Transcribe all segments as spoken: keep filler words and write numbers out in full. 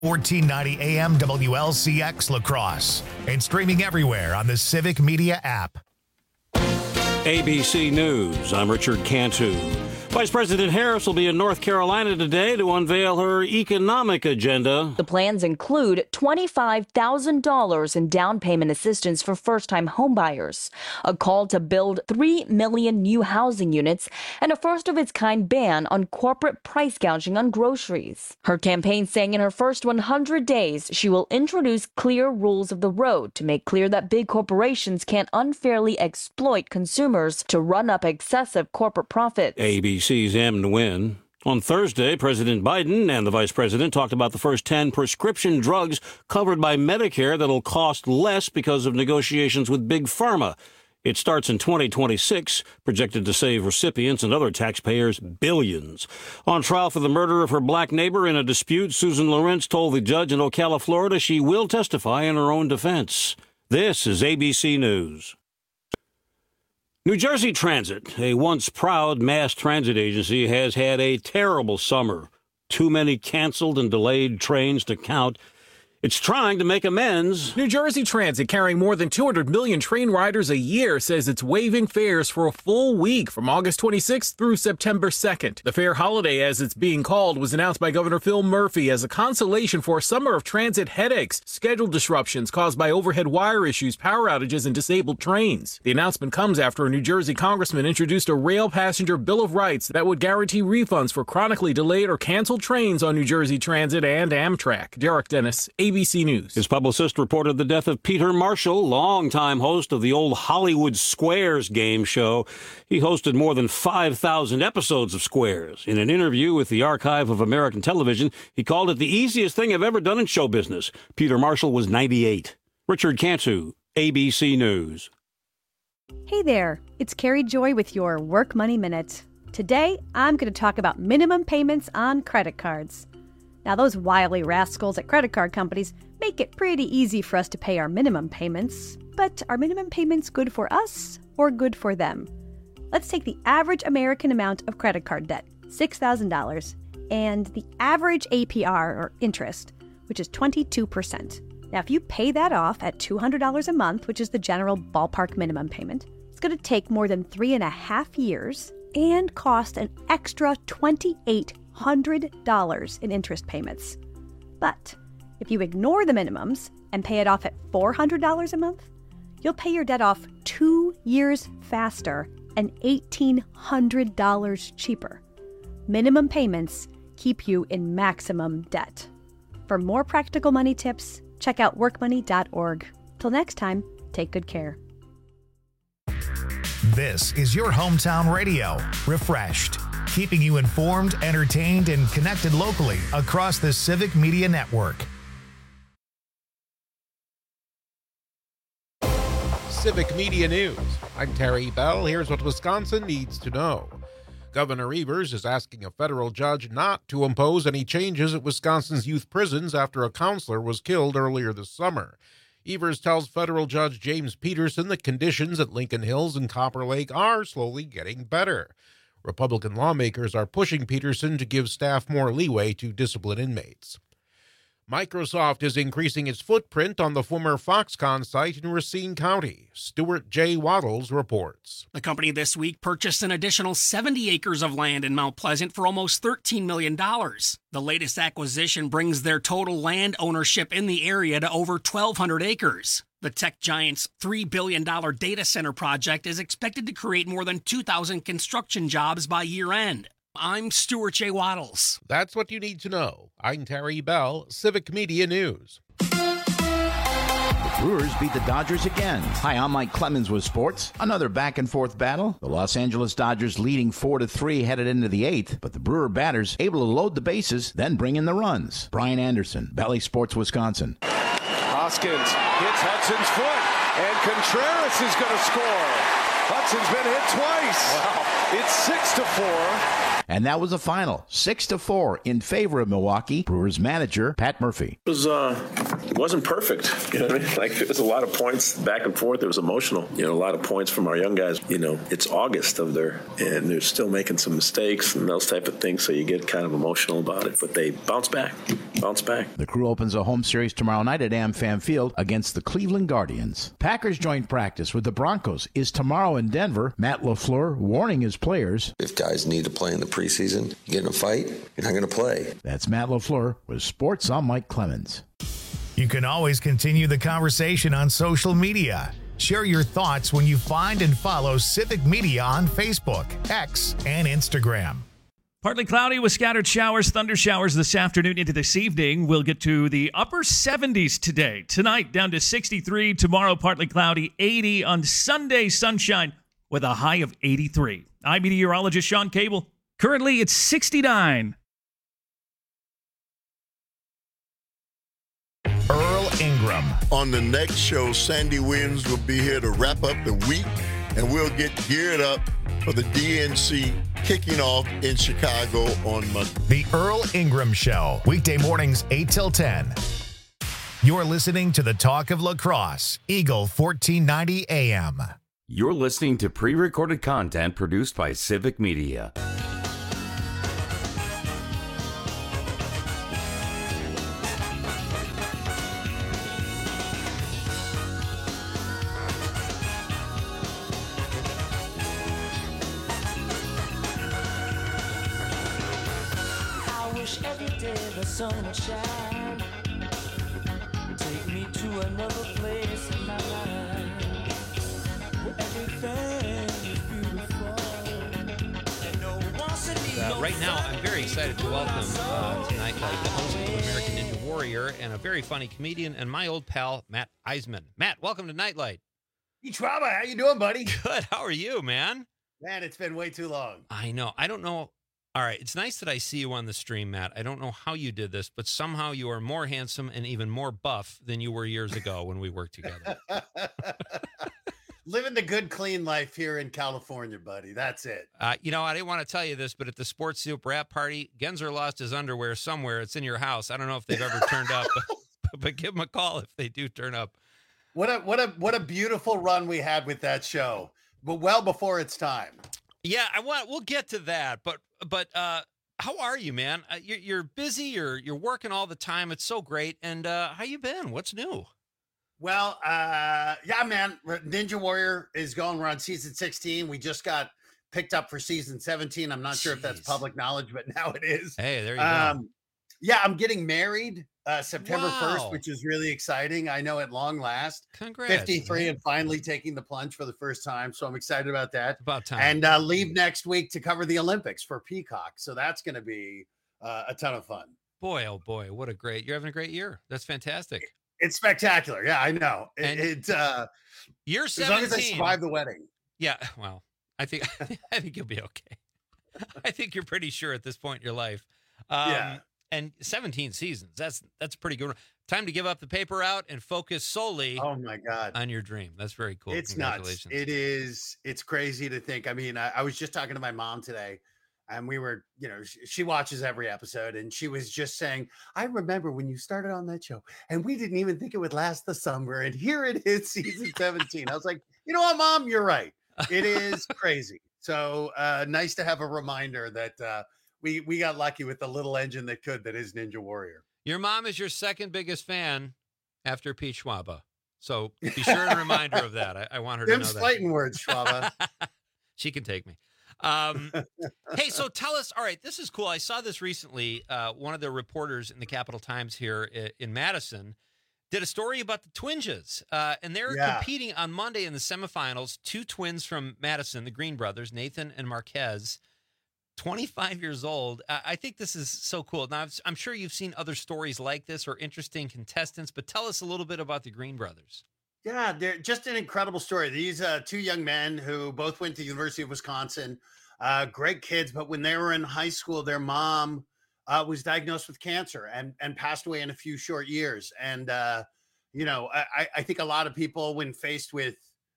fourteen ninety A M W L C X La Crosse and streaming everywhere on the Civic Media app. A B C News, I'm Richard Cantu. Vice President Harris will be in North Carolina today to unveil her economic agenda. The plans include twenty-five thousand dollars in down payment assistance for first-time homebuyers, a call to build three million new housing units, and a first-of-its-kind ban on corporate price gouging on groceries. Her campaign saying in her first one hundred days, she will introduce clear rules of the road to make clear that big corporations can't unfairly exploit consumers to run up excessive corporate profits. A B C's Em Nguyen. On Thursday, President Biden and the Vice President talked about the first ten prescription drugs covered by Medicare that'll cost less because of negotiations with Big Pharma. It starts in twenty twenty-six, projected to save recipients and other taxpayers billions. On trial for the murder of her black neighbor in a dispute, Susan Lawrence told the judge in Ocala, Florida, she will testify in her own defense. This is A B C News. New Jersey Transit, a once proud mass transit agency, has had a terrible summer. Too many canceled and delayed trains to count. It's trying to make amends. New Jersey Transit, carrying more than two hundred million train riders a year, says it's waiving fares for a full week from August twenty-sixth through September second. The fare holiday, as it's being called, was announced by Governor Phil Murphy as a consolation for a summer of transit headaches, schedule disruptions caused by overhead wire issues, power outages, and disabled trains. The announcement comes after a New Jersey congressman introduced a rail passenger Bill of Rights that would guarantee refunds for chronically delayed or canceled trains on New Jersey Transit and Amtrak. Derek Dennis, A B C News. His publicist reported the death of Peter Marshall, longtime host of the old Hollywood Squares game show. He hosted more than five thousand episodes of Squares. In an interview with the Archive of American Television, he called it the easiest thing I've ever done in show business. Peter Marshall was ninety-eight. Richard Cantu, A B C News. Hey there, it's Carrie Joy with your Work Money Minute. Today, I'm going to talk about minimum payments on credit cards. Now, those wily rascals at credit card companies make it pretty easy for us to pay our minimum payments. But are minimum payments good for us or good for them? Let's take the average American amount of credit card debt, six thousand dollars, and the average A P R, or interest, which is twenty-two percent. Now, if you pay that off at two hundred dollars a month, which is the general ballpark minimum payment, it's going to take more than three and a half years and cost an extra twenty-eight hundred dollars in interest payments. But if you ignore the minimums and pay it off at four hundred dollars a month, you'll pay your debt off two years faster and eighteen hundred dollars cheaper. Minimum payments keep you in maximum debt. For more practical money tips, check out work money dot org. Till next time, take good care. This is your hometown radio, Refreshed, keeping you informed, entertained, and connected locally across the Civic Media Network. Civic Media News. I'm Terry Bell. Here's what Wisconsin needs to know. Governor Evers is asking a federal judge not to impose any changes at Wisconsin's youth prisons after a counselor was killed earlier this summer. Evers tells federal judge James Peterson that conditions at Lincoln Hills and Copper Lake are slowly getting better. Republican lawmakers are pushing Peterson to give staff more leeway to discipline inmates. Microsoft is increasing its footprint on the former Foxconn site in Racine County. Stuart J. Waddles reports. The company this week purchased an additional seventy acres of land in Mount Pleasant for almost thirteen million dollars. The latest acquisition brings their total land ownership in the area to over twelve hundred acres. The tech giant's three billion dollars data center project is expected to create more than two thousand construction jobs by year-end. I'm Stuart J. Waddles. That's what you need to know. I'm Terry Bell, Civic Media News. The Brewers beat the Dodgers again. Hi, I'm Mike Clemens with sports. Another back-and-forth battle. The Los Angeles Dodgers leading four to three headed into the eighth, but the Brewer batters able to load the bases, then bring in the runs. Brian Anderson, Bally Sports, Wisconsin. Hoskins hits Hudson's foot, and Contreras is going to score. Hudson's been hit twice. Wow. It's six to four. And that was the final, six to four in favor of Milwaukee. Brewers manager Pat Murphy. It was uh, it wasn't perfect. You know what I mean? Like, there was a lot of points back and forth. It was emotional. You know, a lot of points from our young guys. You know, it's August of their, and they're still making some mistakes and those type of things. So you get kind of emotional about it. But they bounce back, bounce back. The Crew opens a home series tomorrow night at AmFam Field against the Cleveland Guardians. Packers joint practice with the Broncos is tomorrow in Denver. Matt LaFleur warning his players. If guys need to play in the preseason, you get in a fight, you're not going to play. That's Matt LaFleur with Sports. I'm Mike Clemens. You can always continue the conversation on social media. Share your thoughts when you find and follow Civic Media on Facebook, X, and Instagram. Partly cloudy with scattered showers, thunder showers this afternoon into this evening. We'll get to the upper seventies today. Tonight, down to sixty-three. Tomorrow, partly cloudy, eighty. On Sunday, sunshine with a high of eighty-three. I'm meteorologist Sean Cable. Currently, it's sixty-nine. Earl Ingram. On the next show, Sandy Williams will be here to wrap up the week, and we'll get geared up for the D N C kicking off in Chicago on Monday. The Earl Ingram Show, weekday mornings eight till ten. You're listening to the Talk of Lacrosse, Eagle fourteen ninety A M. You're listening to pre-recorded content produced by Civic Media. Sun will shine. Take me to another place in my life where everything is beautiful. And no one's in uh, right now, I'm very excited to welcome uh, to Nightlight the host of American Ninja Warrior and a very funny comedian and my old pal Matt Eisman. Matt, welcome to Nightlight. Hey, Trauma, how you doing, buddy? Good. How are you, man? Man, it's been way too long. I know. I don't know. All right, it's nice that I see you on the stream, Matt. I don't know how you did this, but somehow you are more handsome and even more buff than you were years ago when we worked together. Living the good, clean life here in California, buddy. That's it. Uh, you know, I didn't want to tell you this, but at the Sports Soup Rap Party, Genzer lost his underwear somewhere. It's in your house. I don't know if they've ever turned up, but, but give them a call if they do turn up. What a what a what a beautiful run we had with that show, but well before its time. Yeah, I want. We'll get to that, but but uh, how are you, man? Uh, you're, you're busy. You're you're working all the time. It's so great. And uh, how you been? What's new? Well, uh, yeah, man. Ninja Warrior is going. We're on season sixteen. We just got picked up for season seventeen. I'm not Jeez. sure if that's public knowledge, but now it is. Hey, there you um, go. Yeah, I'm getting married uh, September wow. first, which is really exciting. I know at long last. Congrats. fifty-three man. And finally taking the plunge for the first time. So I'm excited about that. About time. And uh, leave next week to cover the Olympics for Peacock. So that's going to be uh, a ton of fun. Boy, oh boy, what a great, you're having a great year. That's fantastic. It's spectacular. Yeah, I know. It, And it uh, You're as seventeen. long as I survive the wedding. Yeah, well, I think I think you'll be okay. I think you're pretty sure at this point in your life. Um, Yeah. And seventeen seasons. That's that's pretty good. Time to give up the paper route and focus solely Oh my God. on your dream. That's very cool. It's nuts. Congratulations. It is. It's crazy to think. I mean, I, I was just talking to my mom today, and we were, you know, she, she watches every episode, and she was just saying, "I remember when you started on that show, and we didn't even think it would last the summer, and here it is, season seventeen." I was like, "You know what, Mom? You're right. It is crazy." So uh, nice to have a reminder that uh, we we got lucky with the little engine that could, that is Ninja Warrior. Your mom is your second biggest fan after Pete Schwaba. So be sure and remind her of that. I, I want her to Them know that. fighting words, Schwaba. She can take me. Um, hey, so tell us, all right, this is cool. I saw this recently. Uh, one of the reporters in the Capital Times here in, in Madison did a story about the Twinges. Uh, and they're Yeah. competing on Monday in the semifinals. Two twins from Madison, the Green brothers, Nathan and Marquez, twenty-five years old. Uh, I think this is so cool. Now, I've- I'm sure you've seen other stories like this or interesting contestants, but tell us a little bit about the Green brothers. Yeah, they're just an incredible story. These uh, two young men who both went to the University of Wisconsin, uh, great kids, but when they were in high school, their mom uh, was diagnosed with cancer and, and passed away in a few short years. And, uh, you know, I, I think a lot of people, when faced with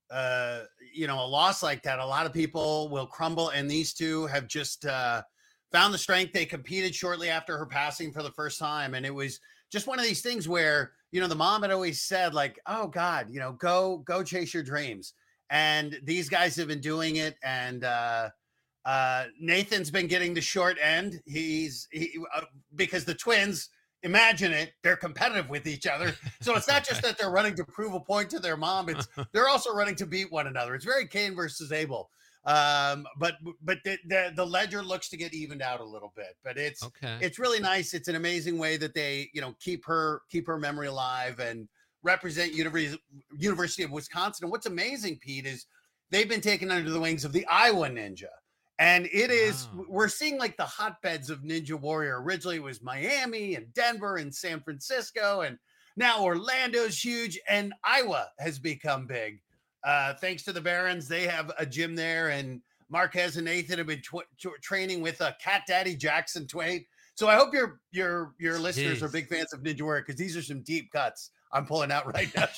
uh, you know, a loss like that, a lot of people will crumble. And these two have just uh, found the strength. They competed shortly after her passing for the first time. And it was just one of these things where, you know, the mom had always said, like, oh, God, you know, go, go chase your dreams. And these guys have been doing it. And uh, uh, Nathan's been getting the short end. He's he, uh, because the twins, imagine it, they're competitive with each other. So it's not just that they're running to prove a point to their mom. It's they're also running to beat one another. It's very Cain versus Abel. Um, but but the, the the ledger looks to get evened out a little bit. But it's okay. It's really nice. It's an amazing way that they, you know, keep her keep her memory alive and represent University University of Wisconsin. And what's amazing, Pete, is they've been taken under the wings of the Iowa Ninja. And it is, wow. We're seeing like the hotbeds of Ninja Warrior. Originally it was Miami and Denver and San Francisco, and now Orlando's huge, and Iowa has become big. Uh, thanks to the Barons, they have a gym there, and Marquez and Nathan have been tw- tw- training with uh, Cat Daddy Jackson Twait. So I hope your your your listeners Jeez. are big fans of Ninja Warrior, because these are some deep cuts I'm pulling out right now.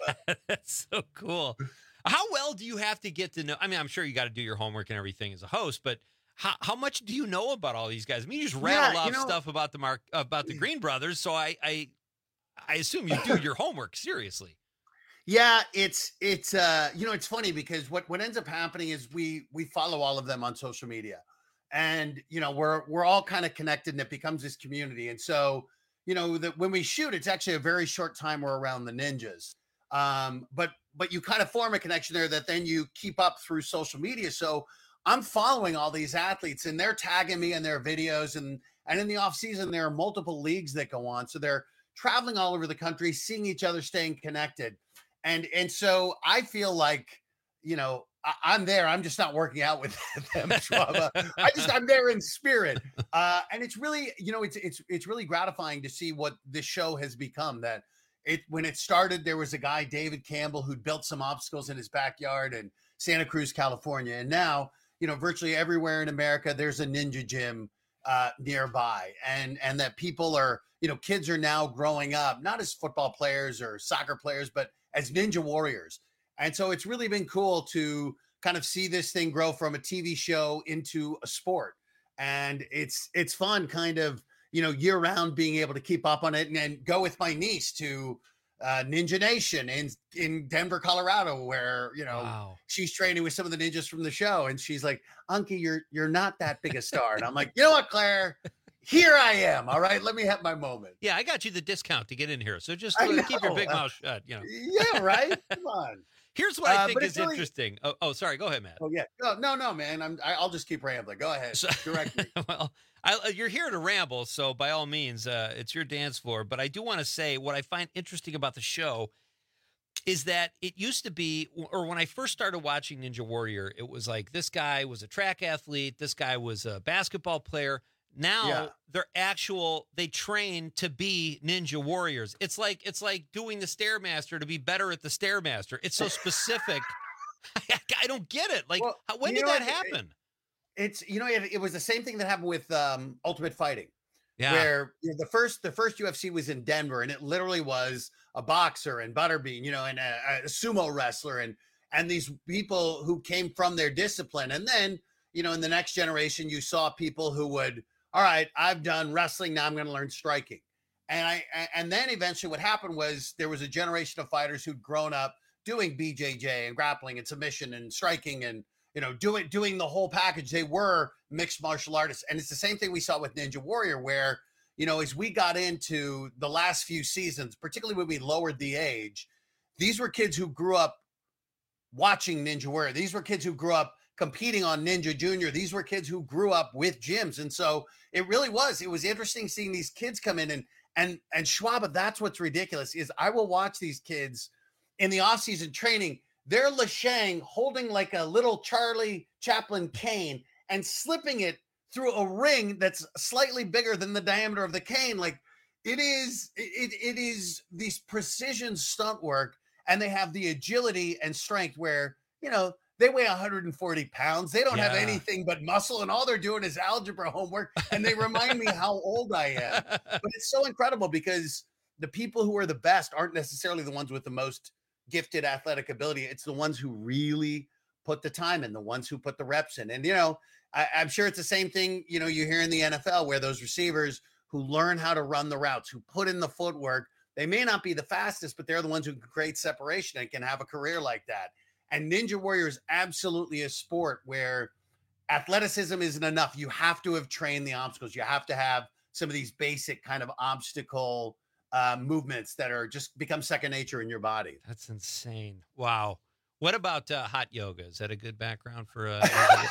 That's so cool. How well do you have to get to know? I mean, I'm sure you got to do your homework and everything as a host, but how, how much do you know about all these guys? I mean, you just rattle Yeah, off you know- stuff about the Mark about the Green brothers, so I I, I assume you do your homework seriously. Yeah, it's it's uh you know, it's funny because what what ends up happening is we we follow all of them on social media, and you know we're we're all kind of connected, and it becomes this community. And so you know that when we shoot, it's actually a very short time we're around the ninjas, um but but you kind of form a connection there that then you keep up through social media. So I'm following all these athletes, and they're tagging me in their videos, and and in the off season there are multiple leagues that go on, so they're traveling all over the country, seeing each other, staying connected. And and so I feel like, you know, I, I'm there. I'm just not working out with them, Schwab. I just I'm there in spirit. Uh, and it's really, you know, it's it's it's really gratifying to see what this show has become. That it when it started, there was a guy, David Campbell, who'd built some obstacles in his backyard in Santa Cruz, California. And now, you know, virtually everywhere in America, there's a ninja gym uh, nearby. And and that people are, you know, kids are now growing up, not as football players or soccer players, but as Ninja Warriors. And so it's really been cool to kind of see this thing grow from a T V show into a sport. And it's it's fun kind of, you know, year round being able to keep up on it, and, and go with my niece to uh, Ninja Nation in, in Denver, Colorado, where, you know, Wow. she's training with some of the ninjas from the show. And she's like, Unky, you're, you're not that big a star. And I'm like, you know what, Claire? Here I am. All right. Let me have my moment. Yeah, I got you the discount to get in here, so just I uh, keep your know. big mouth shut. You know. Yeah, right. Come on. Here's what I Uh, think but is it's really- interesting. Oh, oh, sorry. Go ahead, Matt. Oh yeah. No, no, no, man. I'm. I, I'll just keep rambling. Go ahead. Direct me. Well, I, uh, you're here to ramble, so by all means, uh, it's your dance floor. But I do want to say what I find interesting about the show is that it used to be, or when I first started watching Ninja Warrior, it was like this guy was a track athlete, this guy was a basketball player. Now Yeah. they're actual, they train to be Ninja Warriors. It's like it's like doing the Stairmaster to be better at the Stairmaster. It's so specific. I, I don't get it. Like, Well, how, when you did know that what? It- happen? It's you know it, it was the same thing that happened with um, Ultimate Fighting, Yeah. where you know, the first the first U F C was in Denver, and it literally was a boxer and Butterbean, you know, and a, a sumo wrestler, and and these people who came from their discipline. And then you know in the next generation, you saw people who would, all right, I've done wrestling, now I'm going to learn striking. And I and then eventually what happened was there was a generation of fighters who'd grown up doing B J J and grappling and submission and striking and you know doing doing the whole package. They were mixed martial artists. And it's the same thing we saw with Ninja Warrior, where you know as we got into the last few seasons, particularly when we lowered the age, these were kids who grew up watching Ninja Warrior. These were kids who grew up competing on Ninja Junior. These were kids who grew up with gyms. And so it really was, it was interesting seeing these kids come in and, and, and Schwab, that's what's ridiculous is I will watch these kids in the off season training. They're Lashang holding like a little Charlie Chaplin cane and slipping it through a ring that's slightly bigger than the diameter of the cane. Like it is, it, it is these precision stunt work, and they have the agility and strength where, you know, they weigh one hundred forty pounds. They don't have Yeah. anything but muscle, and all they're doing is algebra homework. And they remind me how old I am. But it's so incredible because the people who are the best aren't necessarily the ones with the most gifted athletic ability. It's the ones who really put the time in, the ones who put the reps in. And, you know, I, I'm sure it's the same thing, you know, you hear in the N F L where those receivers who learn how to run the routes, who put in the footwork, they may not be the fastest, but they're the ones who can create separation and can have a career like that. And Ninja Warrior is absolutely a sport where athleticism isn't enough. You have to have trained the obstacles. You have to have some of these basic kind of obstacle uh, movements that are just become second nature in your body. That's insane. Wow. What about uh, hot yoga? Is that a good background for uh,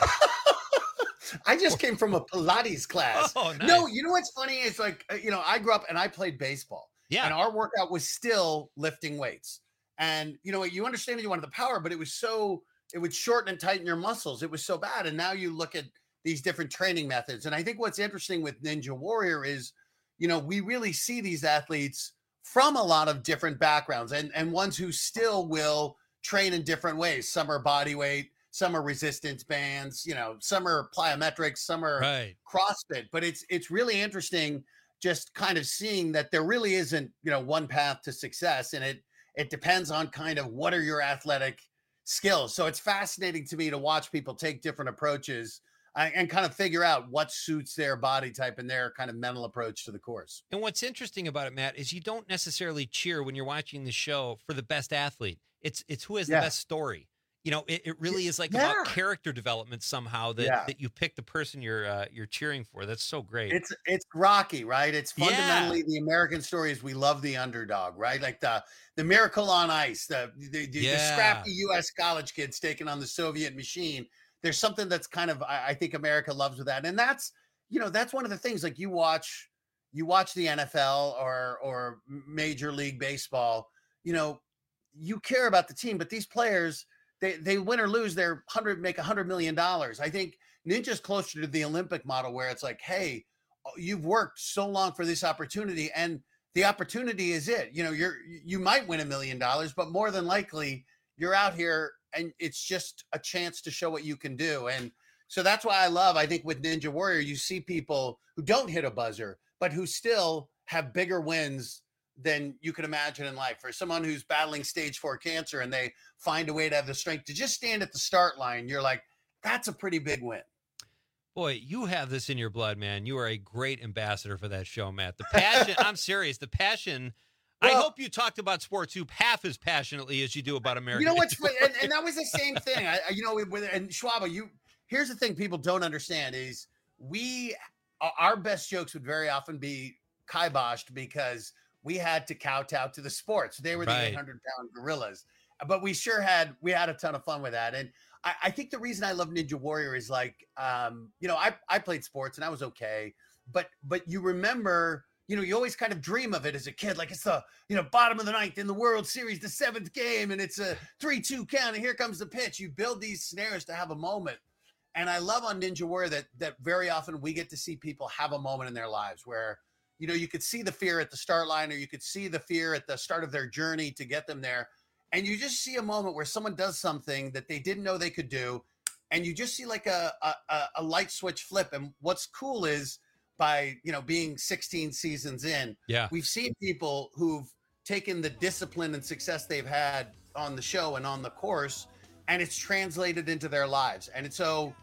I just came from a Pilates class. Oh, nice. No, you know what's funny? It's like, you know, I grew up and I played baseball. Yeah. And our workout was still lifting weights. And, you know, you understand that you wanted the power, but it was so, it would shorten and tighten your muscles. It was so bad. And now you look at these different training methods. And I think what's interesting with Ninja Warrior is, you know, we really see these athletes from a lot of different backgrounds and, and ones who still will train in different ways. Some are body weight, some are resistance bands, you know, some are plyometrics, some are right. CrossFit. But it's it's really interesting just kind of seeing that there really isn't, you know, one path to success. And it it depends on kind of what are your athletic skills. So it's fascinating to me to watch people take different approaches uh, and kind of figure out what suits their body type and their kind of mental approach to the course. And what's interesting about it, Matt, is you don't necessarily cheer when you're watching the show for the best athlete. It's it's who has Yeah. the best story. You know, it, it really is like Yeah. about character development somehow that, Yeah. that you pick the person you're uh, you're cheering for. That's so great. It's it's Rocky, right? It's Yeah. fundamentally the American story is we love the underdog, right? Like the the Miracle on Ice, the the, the, Yeah. the scrappy U S college kids taking on the Soviet machine. There's something that's kind of I, I think America loves with that, and that's you know that's one of the things. Like you watch you watch the N F L or or Major League Baseball, you know, you care about the team, but these players. They, they win or lose, they're hundred make a hundred million dollars. I think Ninja's closer to the Olympic model where it's like, hey, you've worked so long for this opportunity, and the opportunity is it. You know, you're you might win a million dollars, but more than likely you're out here and it's just a chance to show what you can do. And so that's why I love, I think with Ninja Warrior, you see people who don't hit a buzzer, but who still have bigger wins than you can imagine in life. For someone who's battling stage four cancer and they find a way to have the strength to just stand at the start line, you're like, that's a pretty big win. Boy, you have this in your blood, man. You are a great ambassador for that show, Matt. The passion, I'm serious, the passion. Well, I hope you talked about sports hoop half as passionately as you do about American. You know what's, and, and that was the same thing. I, you know, with, and Schwaba, you, here's the thing people don't understand is we, our best jokes would very often be kiboshed because we had to kowtow to the sports. They were the Right. eight hundred pound gorillas, but we sure had, we had a ton of fun with that. And I, I think the reason I love Ninja Warrior is like, um, you know, I, I played sports and I was okay, but, but you remember, you know, you always kind of dream of it as a kid, like it's the, you know, bottom of the ninth in the World Series, the seventh game, and it's a three two count, and here comes the pitch. You build these scenarios to have a moment. And I love on Ninja Warrior that, that very often we get to see people have a moment in their lives where, you know, you could see the fear at the start line, or you could see the fear at the start of their journey to get them there. And you just see a moment where someone does something that they didn't know they could do. And you just see like a, a, a light switch flip. And what's cool is by, you know, being sixteen seasons in, Yeah. we've seen people who've taken the discipline and success they've had on the show and on the course, and it's translated into their lives. And it's so,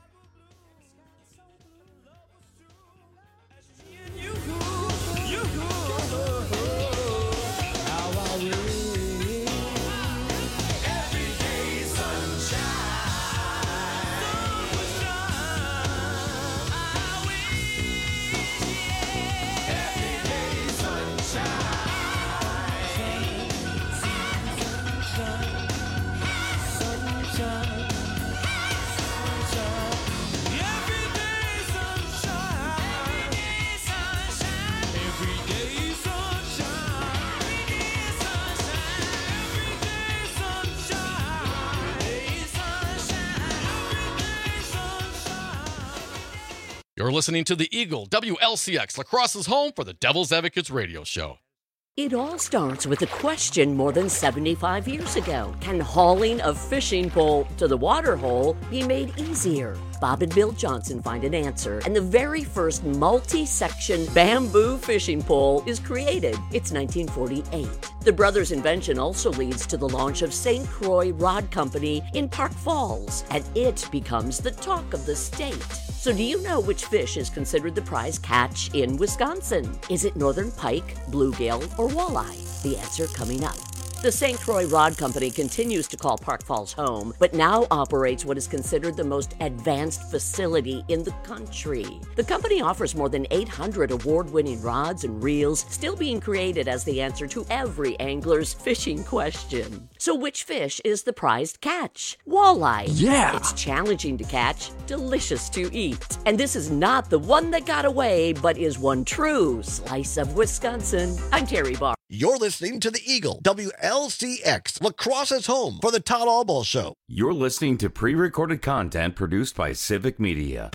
You're listening to the Eagle W L C X, La Crosse's home for the Devil's Advocates radio show. It all starts with a question more than seventy-five years ago. Can hauling a fishing pole to the water hole be made easier? Bob and Bill Johnson find an answer, and the very first multi-section bamboo fishing pole is created. It's nineteen forty-eight. The brothers' invention also leads to the launch of Saint Croix Rod Company in Park Falls, and it becomes the talk of the state. So do you know which fish is considered the prize catch in Wisconsin? Is it northern pike, bluegill, or walleye? The answer coming up. The Saint Croix Rod Company continues to call Park Falls home, but now operates what is considered the most advanced facility in the country. The company offers more than eight hundred award-winning rods and reels, still being created as the answer to every angler's fishing question. So which fish is the prized catch? Walleye. Yeah. It's challenging to catch, delicious to eat. And this is not the one that got away, but is one true slice of Wisconsin. I'm Terry Barr. You're listening to the Eagle, W L C X, Lacrosse's home for the Todd Albaugh Show. You're listening to pre-recorded content produced by Civic Media.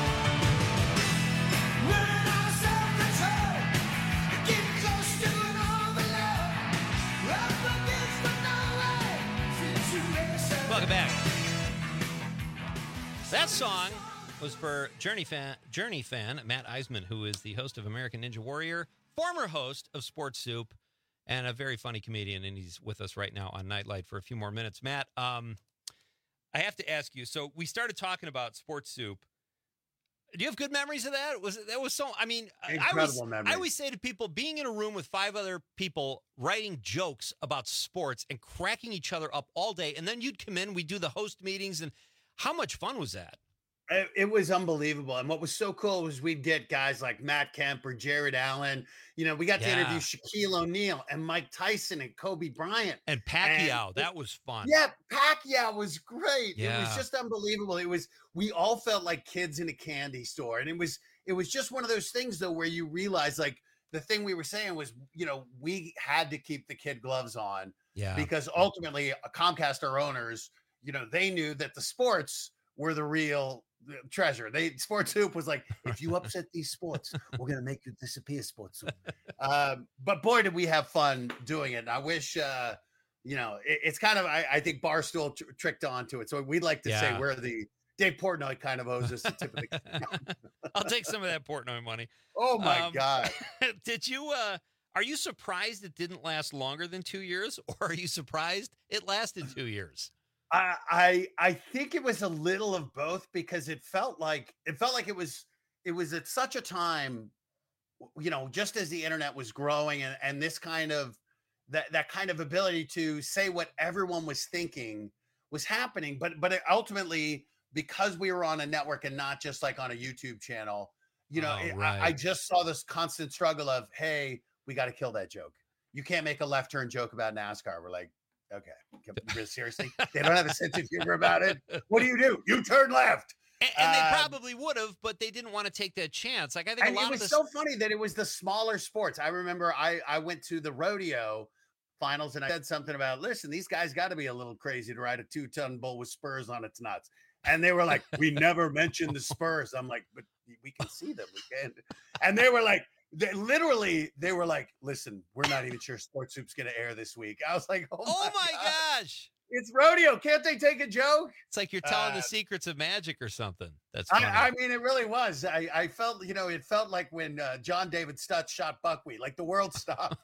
Welcome back. That song was for Journey fan, Journey fan Matt Eisman, who is the host of American Ninja Warrior, former host of Sports Soup, and a very funny comedian, and he's with us right now on Nightlight for a few more minutes. Matt, um, I have to ask you, so we started talking about Sports Soup. Do you have good memories of that? Was it, that was so, I mean, Incredible I always, memories. I always say to people, being in a room with five other people writing jokes about sports and cracking each other up all day, and then you'd come in, we'd do the host meetings, and how much fun was that? It, it was unbelievable. And what was so cool was we'd get guys like Matt Kemp or Jared Allen. You know, we got Yeah. to interview Shaquille O'Neal and Mike Tyson and Kobe Bryant. And Pacquiao, And- that was fun. Yeah, Pacquiao was great. It Yeah. was just unbelievable. It was, we all felt like kids in a candy store. And it was, it was just one of those things though, where you realize like the thing we were saying was, you know, we had to keep the kid gloves on Yeah. because ultimately uh, Comcast, our owners, you know, they knew that the sports were the real treasure. They Sports Soup was like, if you upset these sports, we're gonna make you disappear, Sports Soup. Um, but boy, did we have fun doing it. And I wish, uh, you know, it, it's kind of I, I think Barstool tr- tricked onto it. So we'd like to say Yeah. we're the Dave Portnoy kind of owes us the tip of the. I'll take some of that Portnoy money. Oh my Um, God! Did you? Uh, are you surprised it didn't last longer than two years, or are you surprised it lasted two years? I, I I think it was a little of both because it felt like it felt like it was it was at such a time, you know, just as the internet was growing and, and this kind of that that kind of ability to say what everyone was thinking was happening. But but it ultimately, because we were on a network and not just like on a YouTube channel, you know, Oh, it- right. I, I just saw this constant struggle of, hey, we got to kill that joke. You can't make a left turn joke about NASCAR. We're like, okay, can- seriously, they don't have a sense of humor about it. What do you do? You turn left. And, and they Um, probably would have, but they didn't want to take that chance. Like I think And a lot it was of this. so funny that it was the smaller sports. I remember I I went to the rodeo finals and I said something about, listen, these guys got to be a little crazy to ride a two ton bull with spurs on its nuts. And they were like, we never mentioned the spurs. I'm like, but we can see them. We can. And they were like, they literally, they were like, listen, we're not even sure Sports Soup's going to air this week. I was like, oh, oh my, my God. gosh! It's rodeo. Can't they take a joke? It's like you're telling Uh, the secrets of magic or something. That's funny. I, I mean, it really was. I, I felt, you know, it felt like when uh, John David Stutz shot buckwheat, like the world stopped.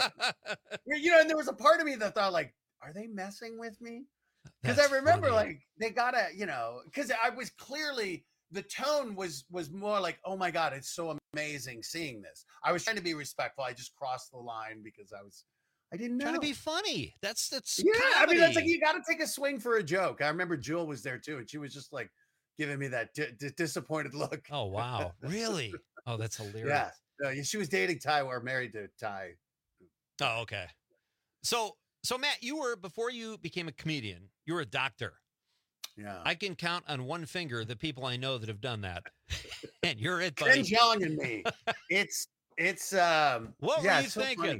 You know, and there was a part of me that thought, like, are they messing with me? Because I That's remember, funny. like, they gotta, you know, because I was clearly the tone was was more like, oh my God, it's so amazing seeing this. I was trying to be respectful. I just crossed the line because I was, I didn't know. Trying to be funny. That's that's Yeah, I mean, that's like comedy. you got to take a swing for a joke. I remember Jewel was there too, and she was just like giving me that di- di- disappointed look. Oh wow, really? Oh, that's hilarious. Yeah, no, yeah, she was dating Ty or married to Ty. Oh, okay. So, so Matt, you were before you became a comedian, you were a doctor. Yeah, I can count on one finger the people I know that have done that, and you're it, Ken buddy. Jeong and me. It's it's um. What yeah, were you it's so thinking? funny.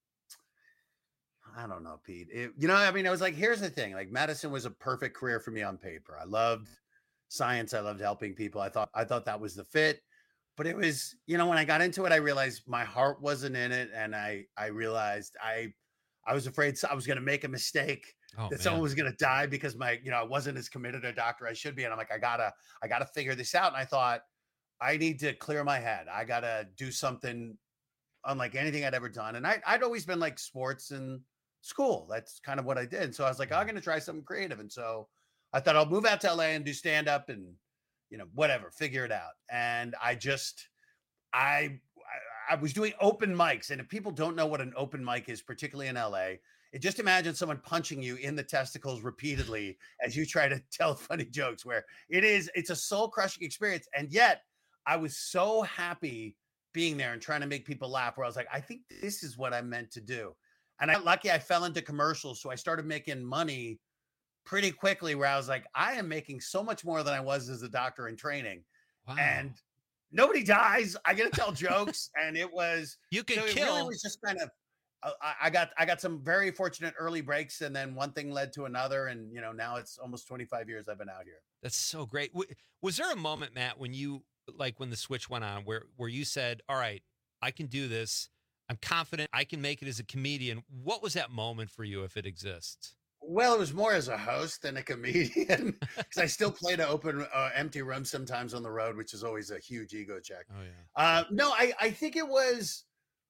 I don't know, Pete. It, you know, I mean, I was like, here's the thing. Like, medicine was a perfect career for me on paper. I loved science. I loved helping people. I thought I thought that was the fit. But it was, you know, when I got into it, I realized my heart wasn't in it, and I I realized I I was afraid I was going to make a mistake, Oh, that man. someone was going to die because my, you know, I wasn't as committed a doctor I should be. And I'm like, I gotta, I gotta figure this out. And I thought, I need to clear my head. I gotta do something unlike anything I'd ever done. And I, I'd always been like sports and school. That's kind of what I did. So I was like, I'm going to try something creative. And so I thought I'll move out to L A and do stand up and, you know, whatever, figure it out. And I just, I, I, I was doing open mics. And if people don't know what an open mic is, particularly in L A, it just imagine someone punching you in the testicles repeatedly as you try to tell funny jokes, where it is, it's a soul crushing experience. And yet I was so happy being there and trying to make people laugh, where I was like, I think this is what I'm meant to do. And I'm lucky I fell into commercials. So I started making money pretty quickly, where I was like, I am making so much more than I was as a doctor in training. Wow. And nobody dies. I get to tell jokes. And it was, you can so it kill. really was just kind of, uh, I, I got, I got some very fortunate early breaks, and then one thing led to another. And, you know, now it's almost twenty-five years I've been out here. That's so great. W- Was there a moment, Matt, when you, like when the switch went on, where, where you said, all right, I can do this. I'm confident I can make it as a comedian. What was that moment for you, if it exists? Well, it was more as a host than a comedian, because I still play to open uh, empty rooms sometimes on the road, which is always a huge ego check. Oh, yeah. Uh, no, I, I think it was,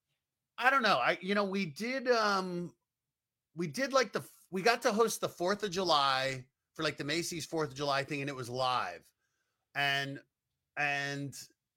I don't know. I, you know, we did, um, we did like the, we got to host the fourth of July for like the Macy's fourth of July thing, and it was live. And, and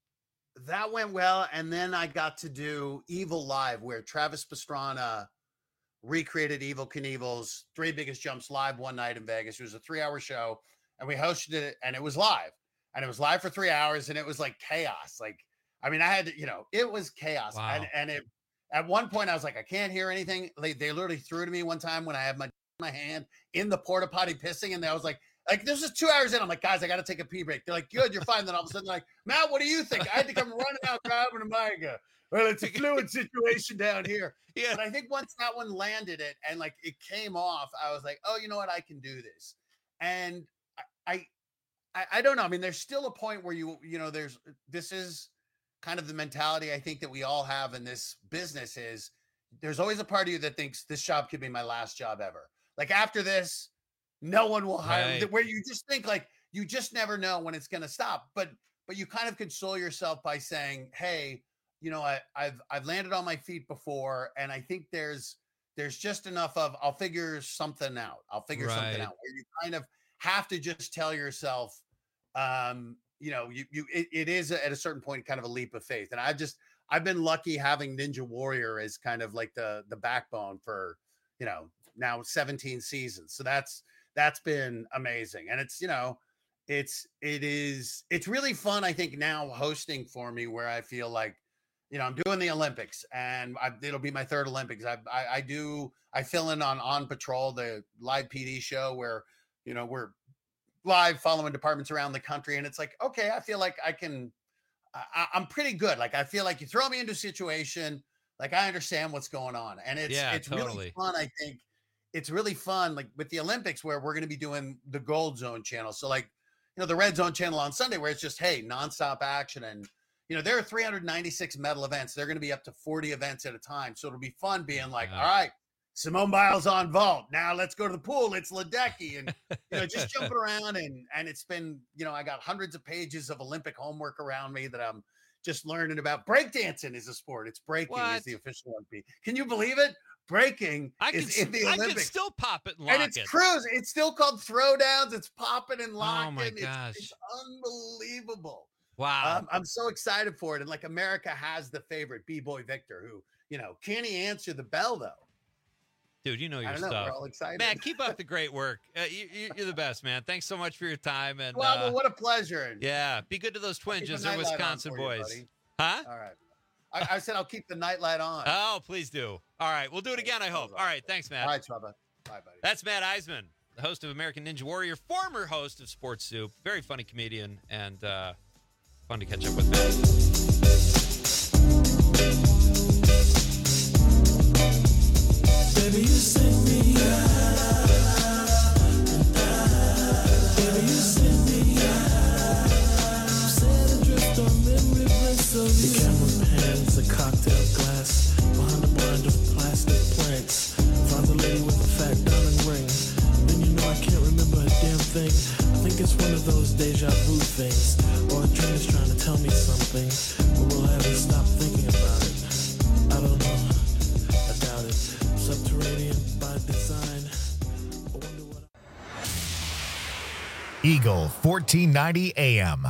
that went well. And then I got to do Evil Live, where Travis Pastrana recreated Evel Knievel's Three Biggest Jumps live one night in Vegas. It was a three hour show, and we hosted it, and it was live, and it was live for three hours. And it was like chaos. Like, I mean, I had to, you know, it was chaos. Wow. And, and it, at one point I was like, I can't hear anything. They, they literally threw to me one time when I had my, my hand in the porta potty pissing. And I was like, like, this is two hours in. I'm like, guys, I got to take a pee break. They're like, good, you're fine. Then all of a sudden they're like, Matt, what do you think? I had to come running out, grabbing a mic. Well, it's a fluid situation down here. Yeah. But I think once that one landed it and like it came off, I was like, oh, you know what? I can do this. And I, I, I don't know. I mean, there's still a point where you, you know, there's, this is kind of the mentality I think that we all have in this business, is there's always a part of you that thinks this job could be my last job ever. Like after this, no one will hire Right. where you just think like, you just never know when it's going to stop. But, but you kind of console yourself by saying, hey, you know, I, I've, I've landed on my feet before. And I think there's, there's just enough of, I'll figure something out. I'll figure Right. something out, where you kind of have to just tell yourself, um, you know, you, you, it, it is at a certain point kind of a leap of faith. And I've just, I've been lucky having Ninja Warrior as kind of like the, the backbone for, you know, now seventeen seasons. So that's, that's been amazing. And it's, you know, it's, it is, it's really fun. I think now hosting for me, where I feel like, you know, I'm doing the Olympics, and I, it'll be my third Olympics. I, I, I do, I fill in on On Patrol, the live P D show, where, you know, we're live following departments around the country. And it's like, okay, I feel like I can, I, I'm pretty good. Like, I feel like you throw me into a situation, like I understand what's going on. And it's, Yeah, it's totally. really fun. I think it's really fun. Like with the Olympics, where we're going to be doing the Gold Zone channel. So like, you know, the Red Zone channel on Sunday, where it's just, hey, nonstop action. And, you know, there are three hundred ninety-six medal events. They're going to be up to forty events at a time. So it'll be fun being like, Yeah. all right, Simone Biles on vault. Now let's go to the pool. It's Ledecky. And, you know, just jumping around. And, and it's been, you know, I got hundreds of pages of Olympic homework around me that I'm just learning about. Breakdancing is a sport. It's breaking What? is the official one. Can you believe it? Breaking I can, is in the I can Olympics. still pop it and lock And it's it. cruise. It's still called throwdowns. It's popping and locking. Oh my It's- gosh. It's, unbelievable. Wow. Um, I'm so excited for it. And like America has the favorite, B-Boy Victor, who, you know, can he answer the bell though? Dude, you know your I don't know. stuff. We're all excited. Matt, keep up the great work. Uh, you, you- you're the best, man. Thanks so much for your time. And Well, uh, well, what a pleasure. yeah, be good to those Keep twinges. the They're nightlight on Wisconsin for you, boys. buddy. Huh? All right. I, I said I'll keep the nightlight on. Oh, please do. All right, we'll do it again, I hope. All right, thanks, Matt. All right, Trouble. Bye, buddy. That's Matt Eisman, the host of American Ninja Warrior, former host of Sports Soup. Very funny comedian, and uh, fun to catch up with Matt. Baby, you send me out. Baby, you send me out. Set adrift on memory bliss of you. The camera pans a cocktail glass behind a blind of plastic plants. thing. I think it's one of those deja vu things. Or a dream is trying to tell me something, but will I ever stop thinking about it? I don't know. I doubt it. Subterranean by design. I wonder what Eagle fourteen ninety A M.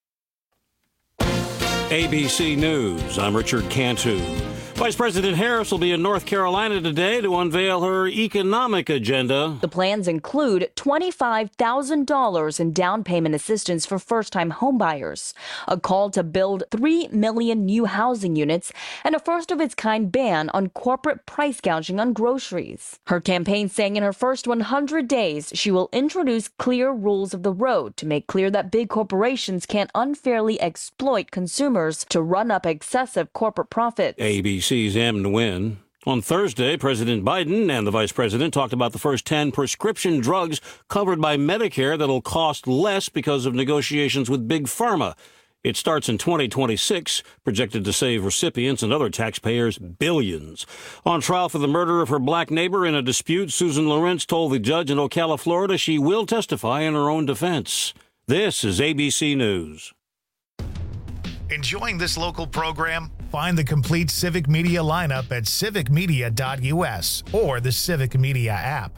A B C News, I'm Richard Cantu. Vice President Harris will be in North Carolina today to unveil her economic agenda. The plans include twenty-five thousand dollars in down payment assistance for first-time homebuyers, a call to build three million new housing units, and a first-of-its-kind ban on corporate price gouging on groceries. Her campaign saying in her first one hundred days, she will introduce clear rules of the road to make clear that big corporations can't unfairly exploit consumers to run up excessive corporate profits. A B C's Em Nguyen. On Thursday, President Biden and the Vice President talked about the first ten prescription drugs covered by Medicare that'll cost less because of negotiations with Big Pharma. It starts in twenty twenty-six, projected to save recipients and other taxpayers billions. On trial for the murder of her black neighbor in a dispute, Susan Lawrence told the judge in Ocala, Florida, she will testify in her own defense. This is A B C News. Enjoying this local program? Find the complete Civic Media lineup at civic media dot U S or the Civic Media app.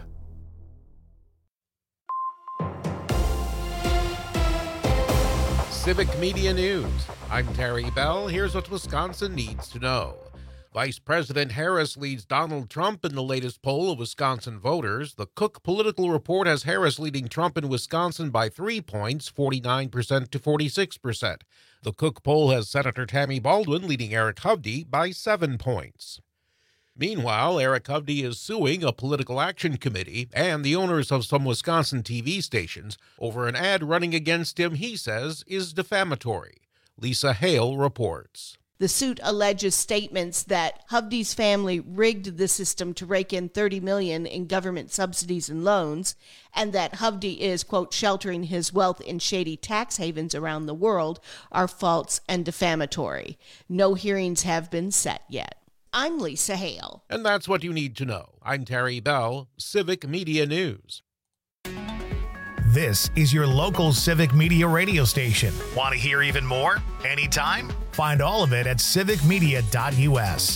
Civic Media News. I'm Terry Bell. Here's what Wisconsin needs to know. Vice President Harris leads Donald Trump in the latest poll of Wisconsin voters. The Cook Political Report has Harris leading Trump in Wisconsin by three points, forty-nine percent to forty-six percent. The Cook poll has Senator Tammy Baldwin leading Eric Hovde by seven points. Meanwhile, Eric Hovde is suing a political action committee and the owners of some Wisconsin T V stations over an ad running against him he says is defamatory. Lisa Hale reports. The suit alleges statements that Hovde's family rigged the system to rake in thirty million dollars in government subsidies and loans, and that Hovde is, quote, sheltering his wealth in shady tax havens around the world are false and defamatory. No hearings have been set yet. I'm Lisa Hale. And that's what you need to know. I'm Terry Bell, Civic Media News. This is your local Civic Media radio station. Want to hear even more? Anytime? Find all of it at civic media dot U S.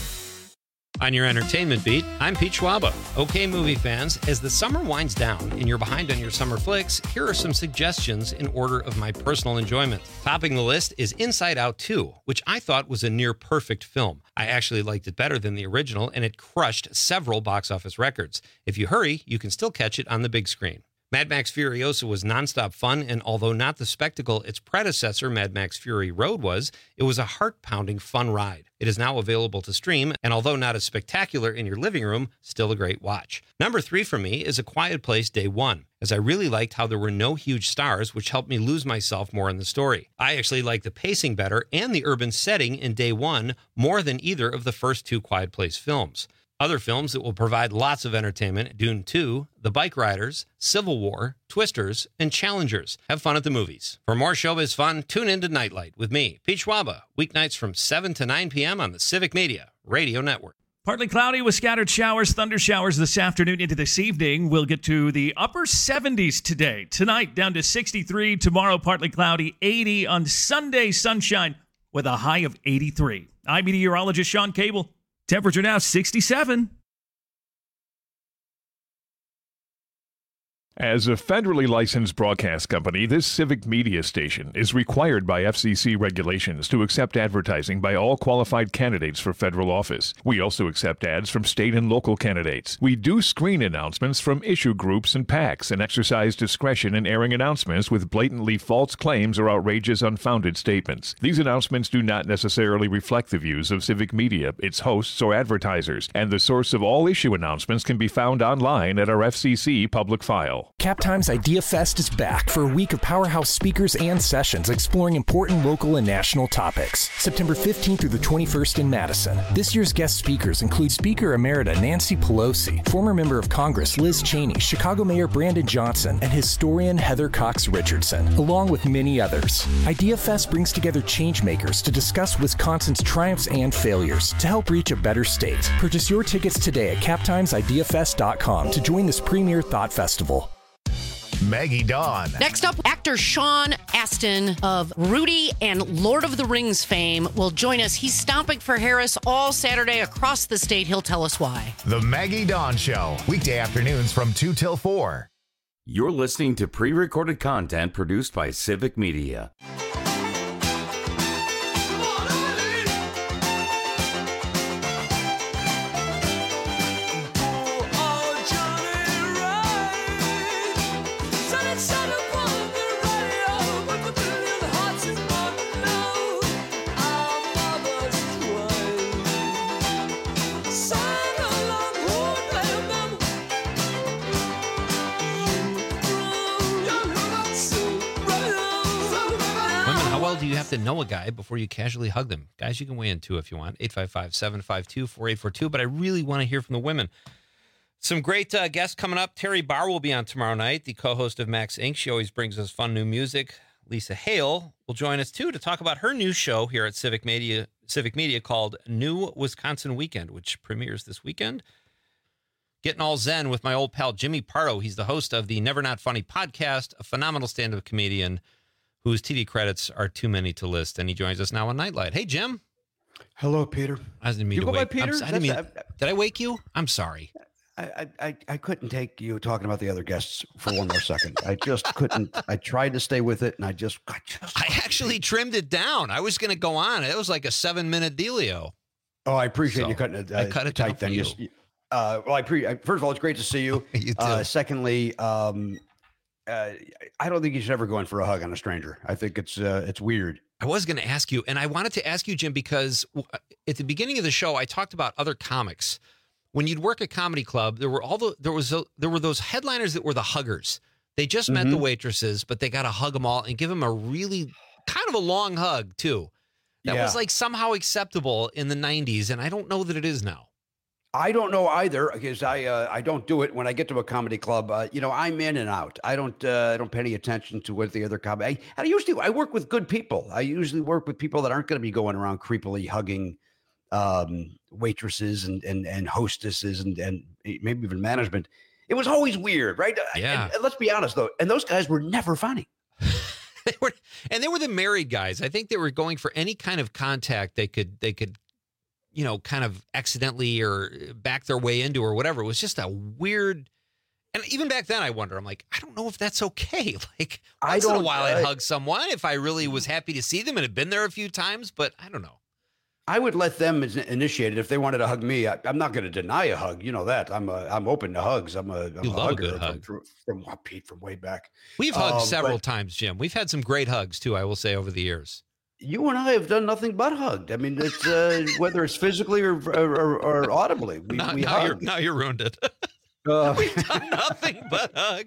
On your entertainment beat, I'm Pete Schwaba. Okay, movie fans, as the summer winds down and you're behind on your summer flicks, here are some suggestions in order of my personal enjoyment. Topping the list is Inside Out two, which I thought was a near-perfect film. I actually liked it better than the original, and it crushed several box office records. If you hurry, you can still catch it on the big screen. Mad Max Furiosa was nonstop fun, and although not the spectacle its predecessor, Mad Max Fury Road, was, it was a heart-pounding fun ride. It is now available to stream, and although not as spectacular in your living room, still a great watch. Number three for me is A Quiet Place Day One, as I really liked how there were no huge stars, which helped me lose myself more in the story. I actually like the pacing better and the urban setting in Day One more than either of the first two Quiet Place films. Other films that will provide lots of entertainment: Dune two, The Bike Riders, Civil War, Twisters, and Challengers. Have fun at the movies. For more showbiz fun, tune in to Nightlight with me, Pete Schwaba, weeknights from seven to nine p.m. on the Civic Media Radio Network. Partly cloudy with scattered showers, thunder showers this afternoon into this evening. We'll get to the upper seventies today. Tonight, down to sixty-three. Tomorrow, partly cloudy, eighty. On Sunday, sunshine with a high of eighty-three. I'm meteorologist Sean Cable. Temperature now sixty-seven. As a federally licensed broadcast company, this Civic Media station is required by F C C regulations to accept advertising by all qualified candidates for federal office. We also accept ads from state and local candidates. We do screen announcements from issue groups and PACs and exercise discretion in airing announcements with blatantly false claims or outrageous, unfounded statements. These announcements do not necessarily reflect the views of Civic Media, its hosts, or advertisers, and the source of all issue announcements can be found online at our F C C public file. Captime's Idea Fest is back for a week of powerhouse speakers and sessions exploring important local and national topics. September fifteenth through the twenty-first in Madison. This year's guest speakers include Speaker Emerita Nancy Pelosi, former member of Congress Liz Cheney, Chicago Mayor Brandon Johnson, and historian Heather Cox Richardson, along with many others. Idea Fest brings together changemakers to discuss Wisconsin's triumphs and failures to help reach a better state. Purchase your tickets today at cap times idea fest dot com to join this premier thought festival. Maggie Dawn. Next up, actor Sean Astin of Rudy and Lord of the Rings fame will join us. He's stomping for Harris all Saturday across the state. He'll tell us why. The Maggie Dawn Show, weekday afternoons from two till four. You're listening to pre-recorded content produced by Civic Media. Do you have to know a guy before you casually hug them? Guys, you can weigh in too if you want. eight five five, seven five two, four eight four two. But I really want to hear from the women. Some great uh, guests coming up. Terry Barr will be on tomorrow night, the co-host of Max Incorporated. She always brings us fun new music. Lisa Hale will join us too to talk about her new show here at Civic Media, Civic Media called New Wisconsin Weekend, which premieres this weekend. Getting all zen with my old pal Jimmy Pardo. He's the host of the Never Not Funny podcast, a phenomenal stand-up comedian whose T V credits are too many to list, and he joins us now on Nightlight. Hey, Jim. Hello, Peter. I didn't mean you to go wake. by Peter? I didn't mean, did I wake you? I'm sorry. I, I I couldn't take you talking about the other guests for one more second. I just couldn't. I tried to stay with it, and I just, I just. I actually trimmed it down. I was going to go on. It was like a seven-minute dealio. Oh, I appreciate So, you cutting it. Uh, I cut it tight down for then. you. Just, uh, well, I pre. First of all, it's great to see you. You too. Uh, secondly, um, uh, I don't think you should ever go in for a hug on a stranger. I think it's uh, it's weird. I was going to ask you, and I wanted to ask you, Jim, because at the beginning of the show, I talked about other comics. When you'd work at comedy club, there were all the there was a, there were those headliners that were the huggers. They just met Mm-hmm. the waitresses, but they got to hug them all and give them a really kind of a long hug too. That Yeah. was like somehow acceptable in the nineties, and I don't know that it is now. I don't know either because I uh, I don't do it when I get to a comedy club. Uh, you know, I'm in and out. I don't uh, I don't pay any attention to what the other comedy. I, I usually I work with good people. I usually work with people that aren't going to be going around creepily hugging um, waitresses and and and hostesses and and maybe even management. It was always weird, right? Yeah. And, and let's be honest though, and those guys were never funny. They were, and they were the married guys. I think they were going for any kind of contact they could they could. you know, kind of accidentally or back their way into or whatever. It was just a weird, and even back then I wonder, I'm like, I don't know if that's okay. Like I once in a don't- while I'd I- hug someone if I really was happy to see them and had been there a few times, but I don't know. I would let them is- initiate it if they wanted to hug me. I, I'm not going to deny a hug. You know that. I'm a, I'm open to hugs. I'm a, I'm You a love a hugger good hug. From, from, from Pete from way back. We've hugged Um, several but times, Jim. We've had some great hugs too, I will say, over the years. You and I have done nothing but hugged. I mean, it's uh, whether it's physically or or, or, or audibly. We, now, we now, you're, hug. now you're ruined it. Uh, We've done nothing but hug.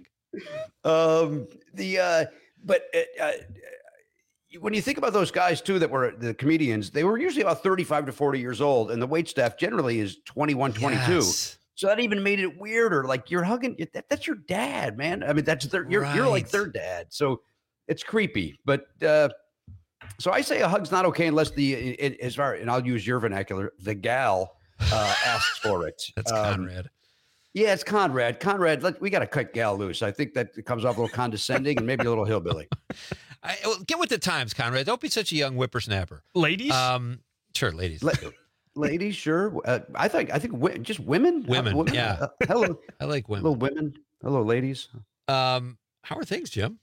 um, the uh, but uh, uh, when you think about those guys too that were the comedians, they were usually about thirty-five to forty years old, and the wait staff generally is twenty-one, twenty-two. Yes. So that even made it weirder. Like you're hugging that, that's your dad, man. I mean, that's their you're you're like Right. their dad. So it's creepy. But uh, so I say a hug's not okay unless the it, as far and I'll use your vernacular, the gal uh, asks for it. That's Um, Conrad. Yeah, it's Conrad. Conrad, let, we got to cut gal loose. I think that it comes off a little condescending and maybe a little hillbilly. I, well, get with the times, Conrad. Don't be such a young whippersnapper. Ladies? Um, sure, ladies. La- ladies, sure. Uh, I think I think wi- just women. Women, Uh, yeah. Uh, hello, I like hello, women. women. Hello, ladies. Um, how are things, Jim?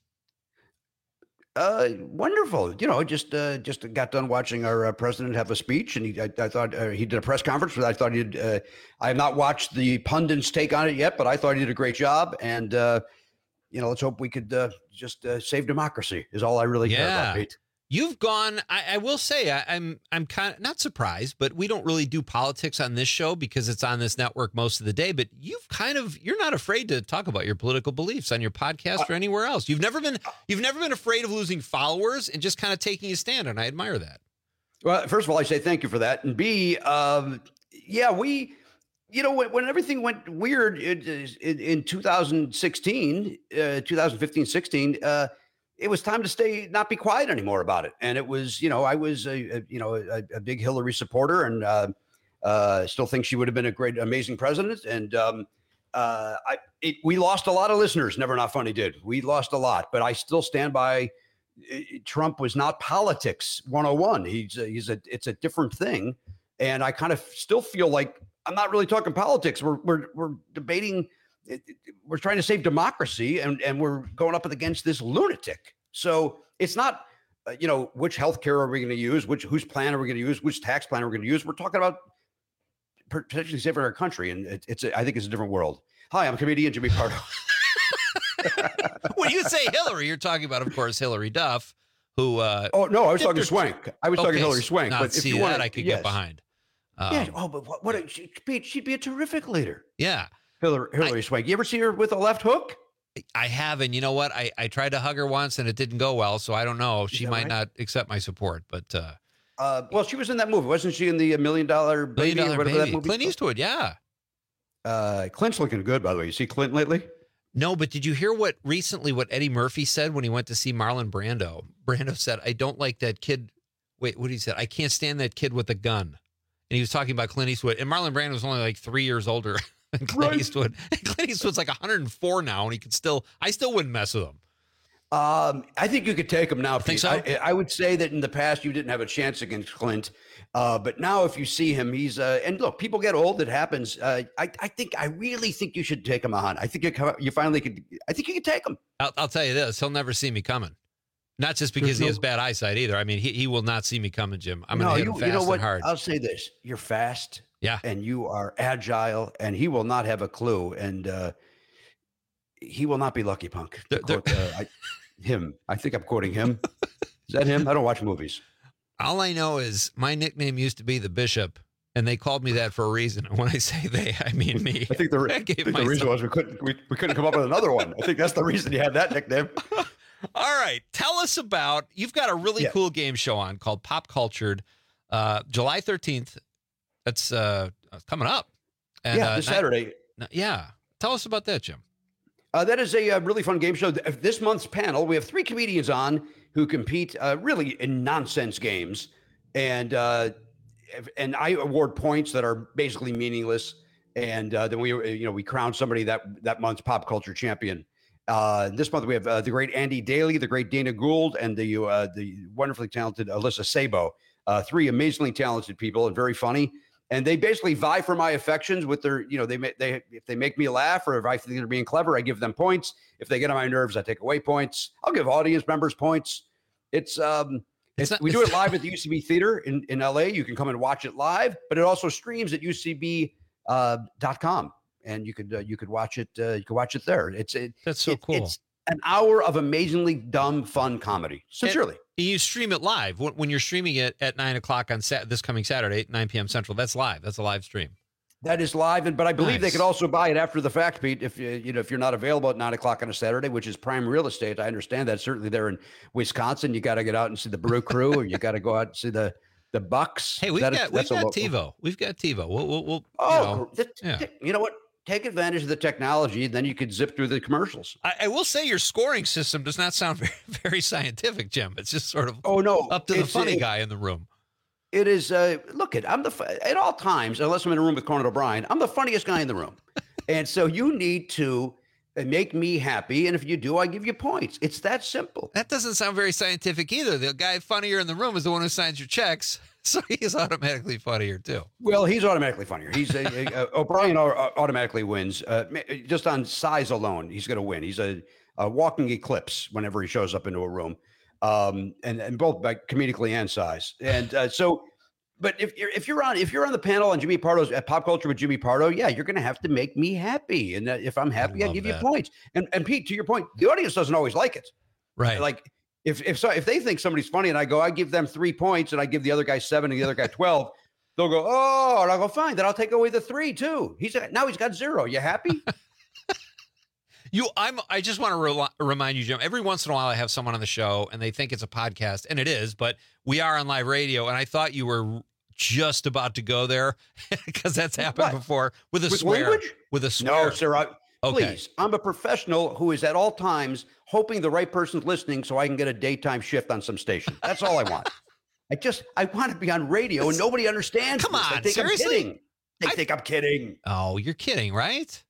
Uh, wonderful. You know, just uh, just got done watching our uh, president have a speech, and he I, I thought uh, he did a press conference. But I thought he'd. Uh, I have not watched the pundits take on it yet, but I thought he did a great job. And uh, you know, let's hope we could uh, just uh, save democracy. Is all I really care Yeah. about, Pete. You've gone. I, I will say, I, I'm I'm kind of not surprised, but we don't really do politics on this show because it's on this network most of the day. But you've kind of you're not afraid to talk about your political beliefs on your podcast or anywhere else. You've never been you've never been afraid of losing followers and just kind of taking a stand, and I admire that. Well, first of all, I say thank you for that. And B, um, yeah, we, you know, when, when everything went weird in, in, in two thousand sixteen, uh, two thousand fifteen, sixteen, uh, it was time to stay, not be quiet anymore about it. And it was, you know, I was, a, a you know, a, a big Hillary supporter and uh, uh, still think she would have been a great, amazing president. And, um, uh, I, it, we lost a lot of listeners. Never Not Funny did. We lost a lot, but I still stand by. It, Trump was not politics one oh one. He's a, he's a. It's a different thing, and I kind of still feel like I'm not really talking politics. We're we're we're debating. We're trying to save democracy, and and we're going up against this lunatic. So it's not. Uh, you know, which healthcare are we going to use? Which whose plan are we going to use? Which tax plan are we going to use? We're talking about potentially saving our country, and it, it's a, I think it's a different world. Hi, I'm comedian Jimmy Pardo. When you say Hillary, you're talking about, of course, Hillary Duff, who. Uh, oh no, I was talking Swank. I was okay, talking Hillary Swank. Not But if see you that, want, I could yes. get behind. Um, yeah. Oh, but what? what a, she'd, be, she'd be a terrific leader. Yeah. Hillary, Hillary I, Swank. You ever see her with a left hook? I have, and you know what? I, I tried to hug her once, and it didn't go well. So I don't know. She might right? not accept my support, but. Uh, uh, well, she was in that movie, wasn't she? In the Million Dollar Baby, Million Dollar or whatever Baby. that movie. Clint Eastwood, yeah. Uh, Clint's looking good, by the way. You see Clint lately? No, but did you hear what recently what Eddie Murphy said when he went to see Marlon Brando? Brando said, "I don't like that kid." Wait, what did he say? I can't stand that kid with a gun. And he was talking about Clint Eastwood, and Marlon Brando was only like three years older. Clint right. Eastwood. Clint Eastwood's like one hundred four now, and he could still. I still wouldn't mess with him. Um, I think you could take him now. I think so. I, I would say that in the past you didn't have a chance against Clint, uh, but now if you see him, he's uh, and look, people get old. It happens. Uh, I, I think I really think you should take him on. I think you you finally could. I think you could take him. I'll, I'll tell you this: he'll never see me coming. Not just because no, he has bad eyesight either. I mean, he, he will not see me coming, Jim. I'm going to no, hit you, him fast you know what? and hard. I'll say this: you're fast. Yeah. And you are agile, and he will not have a clue, and uh, he will not be Lucky Punk. To quote, uh, I, him. I think I'm quoting him. Is that him? I don't watch movies. All I know is my nickname used to be the Bishop, and they called me that for a reason. And when I say they, I mean me. I think the, I I think the reason was we couldn't we, we couldn't come up with another one. I think that's the reason you had that nickname. All right. Tell us about, you've got a really yeah. cool game show on called Pop Cultured, uh, July thirteenth. That's uh, coming up. And, yeah, this uh, Saturday. Night, yeah. Tell us about that, Jim. Uh, that is a, a really fun game show. This month's panel, we have three comedians on who compete uh, really in nonsense games. And uh, and I award points that are basically meaningless. And uh, then we, you know, we crown somebody that, that month's pop culture champion. Uh, this month we have uh, the great Andy Daly, the great Dana Gould, and the uh, the wonderfully talented Alyssa Sabo. Uh, three amazingly talented people and very funny. And they basically vie for my affections with their, you know, they they if they make me laugh or if I think they're being clever, I give them points. If they get on my nerves, I take away points. I'll give audience members points. It's um, it's, it's not, we do it live at the U C B Theater in, in L A. You can come and watch it live, but it also streams at U C B dot com, and you could uh, you could watch it. Uh, you could watch it there. It's it, that's so it, cool. It's an hour of amazingly dumb, fun comedy. Sincerely. And you stream it live when you're streaming it at nine o'clock on Sat this coming Saturday, nine p.m. Central. That's live. That's a live stream. That is live, and but I believe nice. they could also buy it after the fact, Pete. If you you know if you're not available at nine o'clock on a Saturday, which is prime real estate, I understand that. Certainly there in Wisconsin, you got to get out and see the Brew Crew, or you got to go out and see the the Bucks. Hey, we've that got is, we've got TiVo. We've got TiVo. We'll we'll, we'll oh, you know, the, yeah. t- you know what? Take advantage of the technology, then you could zip through the commercials. I, I will say your scoring system does not sound very, very scientific, Jim. It's just sort of oh no up to the funny it, guy in the room. It is. Uh, look, at I'm the at all times, unless I'm in a room with Conan O'Brien, I'm the funniest guy in the room, and so you need to make me happy. And if you do, I give you points. It's that simple. That doesn't sound very scientific either. The guy funnier in the room is the one who signs your checks. So he's automatically funnier too. Well, he's automatically funnier. He's a, a, a, O'Brien automatically wins uh, just on size alone. He's going to win. He's a, a walking eclipse whenever he shows up into a room, um, and and both by comedically and size. And uh, so, but if you're if you're on if you're on the panel on Jimmy Pardo's at Pop Culture with Jimmy Pardo, yeah, you're going to have to make me happy. And uh, if I'm happy, I, I give that. you points. And and Pete, to your point, the audience doesn't always like it, right? Like. If if so if they think somebody's funny and I go, I give them three points and I give the other guy seven and the other guy twelve, they'll go, oh, and I'll go, fine, then I'll take away the three too. He's now he's got zero. You happy? you, I'm. I just want to re- remind you, Jim. Every once in a while, I have someone on the show and they think it's a podcast, and it is, but we are on live radio. And I thought you were just about to go there because that's happened what? before with a with swear. Language? With a swear. No, sir. I, Okay. Please, I'm a professional who is at all times hoping the right person's listening so I can get a daytime shift on some station. That's all I want. I just, I want to be on radio and nobody understands. Come this. on, they think seriously? I'm kidding. They I, think I'm kidding. Oh, you're kidding, right?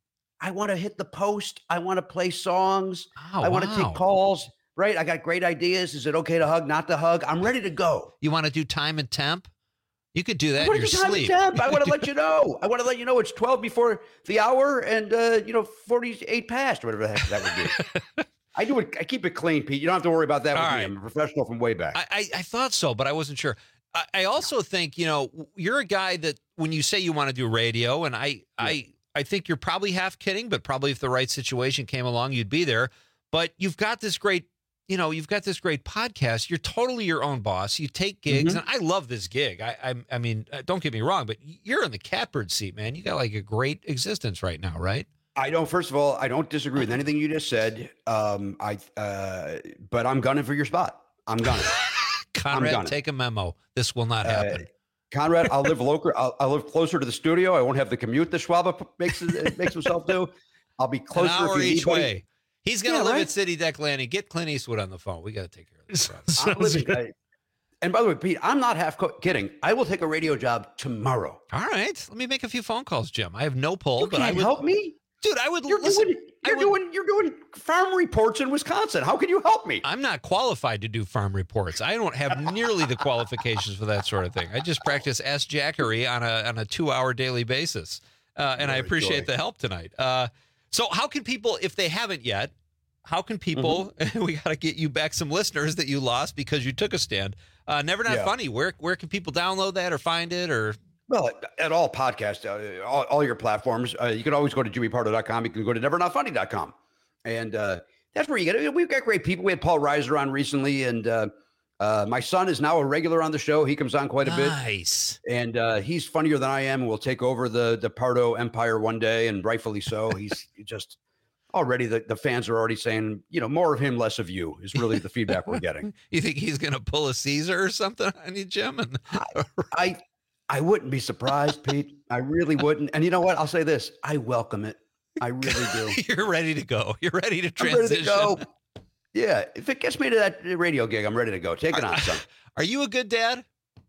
I want to hit the post. I want to play songs. Oh, I want to wow. take calls. Right? I got great ideas. Is it okay to hug, not to hug? I'm ready to go. You want to do time and temp? You could do that I in your sleep. Temp. I want to let you know. I want to let you know it's twelve before the hour and, uh, you know, forty-eight past, whatever the heck that would be. I do it. I keep it clean, Pete. You don't have to worry about that All with right. me. I'm a professional from way back. I, I, I thought so, but I wasn't sure. I, I also think, you know, you're a guy that when you say you want to do radio, and I, yeah. I, I think you're probably half kidding, but probably if the right situation came along, you'd be there. But you've got this great, you know, you've got this great podcast. You're totally your own boss. You take gigs, Mm-hmm. and I love this gig. I, I, I mean, don't get me wrong, but you're in the catbird seat, man. You got like a great existence right now, right? I don't. First of all, I don't disagree with anything you just said. Um, I, uh, but I'm gunning for your spot. I'm gunning. Conrad, I'm take a memo. This will not happen. Uh, Conrad, I'll live local. I'll, I'll live closer to the studio. I won't have the commute that Schwab makes makes himself do. I'll be closer. An hour if you each need way. He's going to Yeah, live right? at City Deck Landing. Get Clint Eastwood on the phone. We got to take care of this. I'm living, I, and by the way, Pete, I'm not half co- kidding. I will take a radio job tomorrow. All right, let me make a few phone calls, Jim. I have no pull, You but can't I would help me, dude. I would You're listen. doing. You're doing. You're doing farm reports in Wisconsin. How can you help me? I'm not qualified to do farm reports. I don't have nearly the qualifications for that sort of thing. I just practice Ask Jackery on a on a two hour daily basis, uh, and I Very appreciate joy. the help tonight. Uh, so, how can people, if they haven't yet, how can people? Mm-hmm. We got to get you back some listeners that you lost because you took a stand. Uh, Never Not Yeah. Funny. Where where can people download that or find it or? Well, at, at all podcasts, uh, all, all your platforms, uh, you can always go to jimmy pardo dot com. You can go to never not funny dot com. And uh, that's where you get it. We've got great people. We had Paul Reiser on recently, and uh, uh, my son is now a regular on the show. He comes on quite a bit. Nice. And uh, he's funnier than I am, and will take over the, the Pardo empire one day, and rightfully so. He's just already, the, the fans are already saying, you know, more of him, less of you is really the feedback we're getting. You think he's going to pull a Caesar or something on you, Jim? And I I wouldn't be surprised, Pete. I really wouldn't. And you know what? I'll say this. I welcome it. I really do. You're ready to go. You're ready to I'm transition. ready to go. Yeah. If it gets me to that radio gig, I'm ready to go. Take it on, son. Are you a good dad?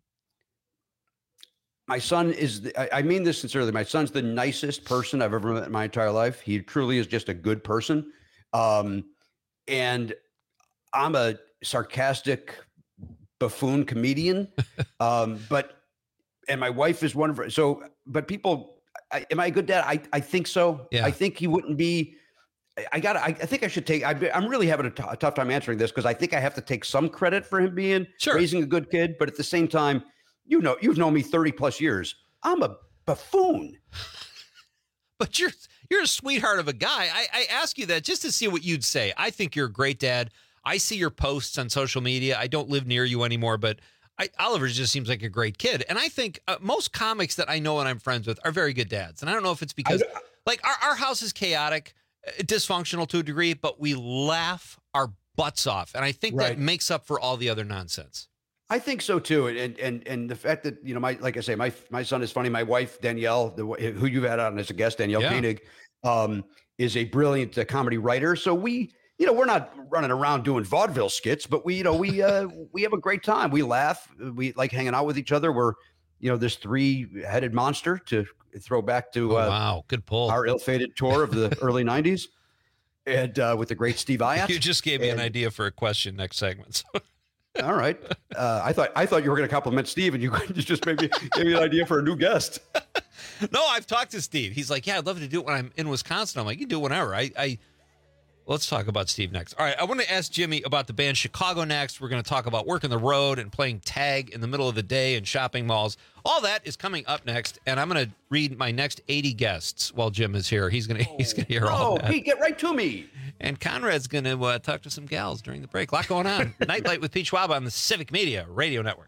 My son is, the, I, I mean this sincerely. My son's the nicest person I've ever met in my entire life. He truly is just a good person. Um, and I'm a sarcastic buffoon comedian. um, but, and my wife is wonderful. So, but people, I, am I a good dad? I, I think so. Yeah. I think he wouldn't be, I, I got I, I think I should take, I, I'm really having a, t- a tough time answering this because I think I have to take some credit for him being Sure. raising a good kid. But at the same time, you know, you've known me thirty plus years. I'm a buffoon. But you're you're a sweetheart of a guy. I, I ask you that just to see what you'd say. I think you're a great dad. I see your posts on social media. I don't live near you anymore, but I, Oliver just seems like a great kid. And I think uh, most comics that I know and I'm friends with are very good dads. And I don't know if it's because, like, our, our house is chaotic, uh, dysfunctional to a degree, but we laugh our butts off. And I think Right. that makes up for all the other nonsense. I think so too, and and and the fact that you know, my like I say, my my son is funny. My wife Danielle, the, who you've had on as a guest, Danielle Yeah. Koenig, um, is a brilliant uh, comedy writer. So we, you know, we're not running around doing vaudeville skits, but we, you know, we uh, we have a great time. We laugh. We like hanging out with each other. We're, you know, this three-headed monster to throw back to Oh, uh, wow, good pull. our ill-fated tour of the early nineties, and uh, with the great Steve Iott. You just gave me And- an idea for a question next segment. So. All right. Uh, I thought I thought you were going to compliment Steve, and you just maybe gave me an idea for a new guest. No, I've talked to Steve. He's like, yeah, I'd love to do it when I'm in Wisconsin. I'm like, you can do it whenever. I, I let's talk about Steve next. All right, I want to ask Jimmy about the band Chicago next. We're going to talk about working the road and playing tag in the middle of the day in shopping malls. All that is coming up next, and I'm going to read my next eighty guests while Jim is here. He's going to he's going to hear all Oh, that. Pete, get right to me. And Conrad's going to uh, talk to some gals during the break. A lot going on. Nightlight with Pete Schwab on the Civic Media Radio Network.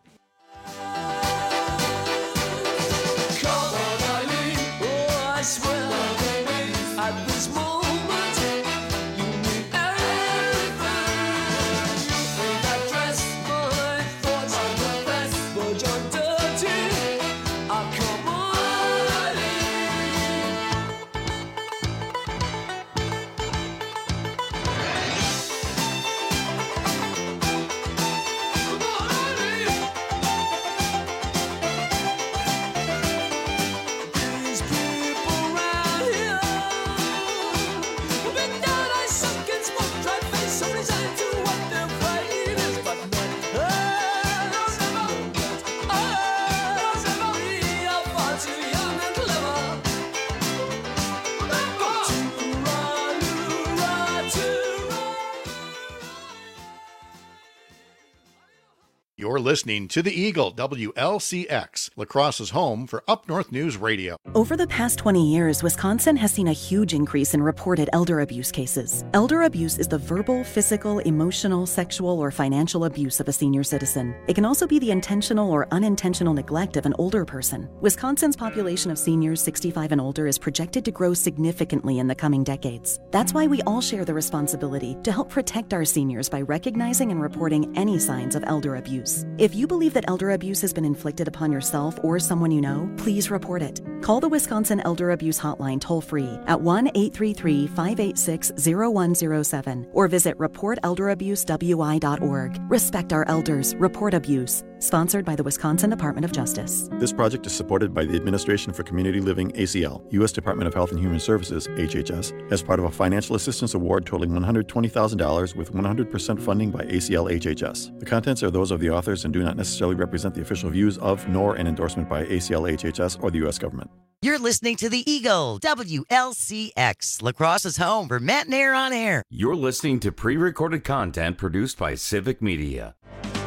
You're listening to the Eagle, W L C X, La Crosse's home for Up North News Radio. Over the past twenty years, Wisconsin has seen a huge increase in reported elder abuse cases. Elder abuse is the verbal, physical, emotional, sexual, or financial abuse of a senior citizen. It can also be the intentional or unintentional neglect of an older person. Wisconsin's population of seniors sixty-five and older is projected to grow significantly in the coming decades. That's why we all share the responsibility to help protect our seniors by recognizing and reporting any signs of elder abuse. If you believe that elder abuse has been inflicted upon yourself or someone you know, please report it. Call the Wisconsin Elder Abuse Hotline toll-free at one eight three three, five eight six, zero one zero seven or visit report elder abuse w i dot org. Respect our elders. Report abuse. Sponsored by the Wisconsin Department of Justice. This project is supported by the Administration for Community Living, A C L, U S Department of Health and Human Services, H H S, as part of a financial assistance award totaling one hundred twenty thousand dollars with one hundred percent funding by A C L H H S. The contents are those of the authors and do not necessarily represent the official views of nor an endorsement by A C L H H S or the U S government. You're listening to the Eagle, W L C X, La Crosse's home for Matt and Air on Air. You're listening to pre-recorded content produced by Civic Media.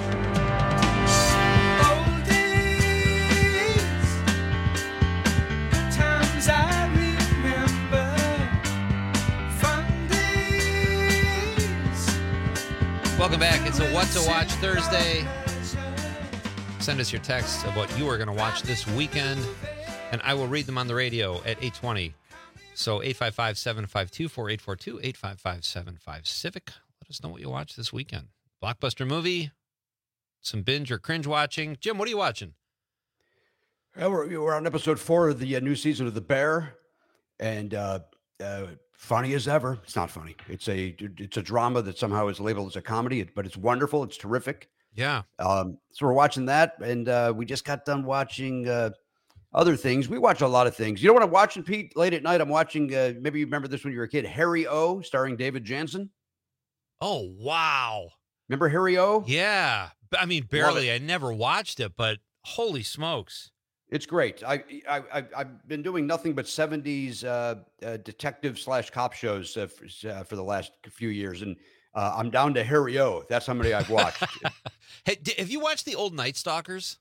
Welcome back. It's a What to Watch Thursday. Send us your texts of what you are going to watch this weekend, and I will read them on the radio at eight twenty. So eight five five, seven five two, four eight four two, eight five five, seven five Civic. Let us know what you watch this weekend. Blockbuster movie, some binge or cringe watching. Jim, what are you watching? Well, we're, we're on episode four of the uh, new season of The Bear, and uh, uh, funny as ever. It's not funny. It's a it's a drama that somehow is labeled as a comedy, but it's wonderful. It's terrific. Yeah. Um, so we're watching that, and uh, we just got done watching uh, other things. We watch a lot of things. You know what I'm watching, Pete? Late at night, I'm watching, uh, maybe you remember this when you were a kid, Harry O, starring David Jansen. Oh, wow. Remember Harry O? Yeah. I mean, barely. I never watched it, but holy smokes. It's great. I, I, I, I've been doing nothing but seventies uh, uh, detective slash cop shows uh, for, uh, for the last few years, and uh, I'm down to Harry O. That's how many I've watched. Hey, have you watched the old Night Stalkers?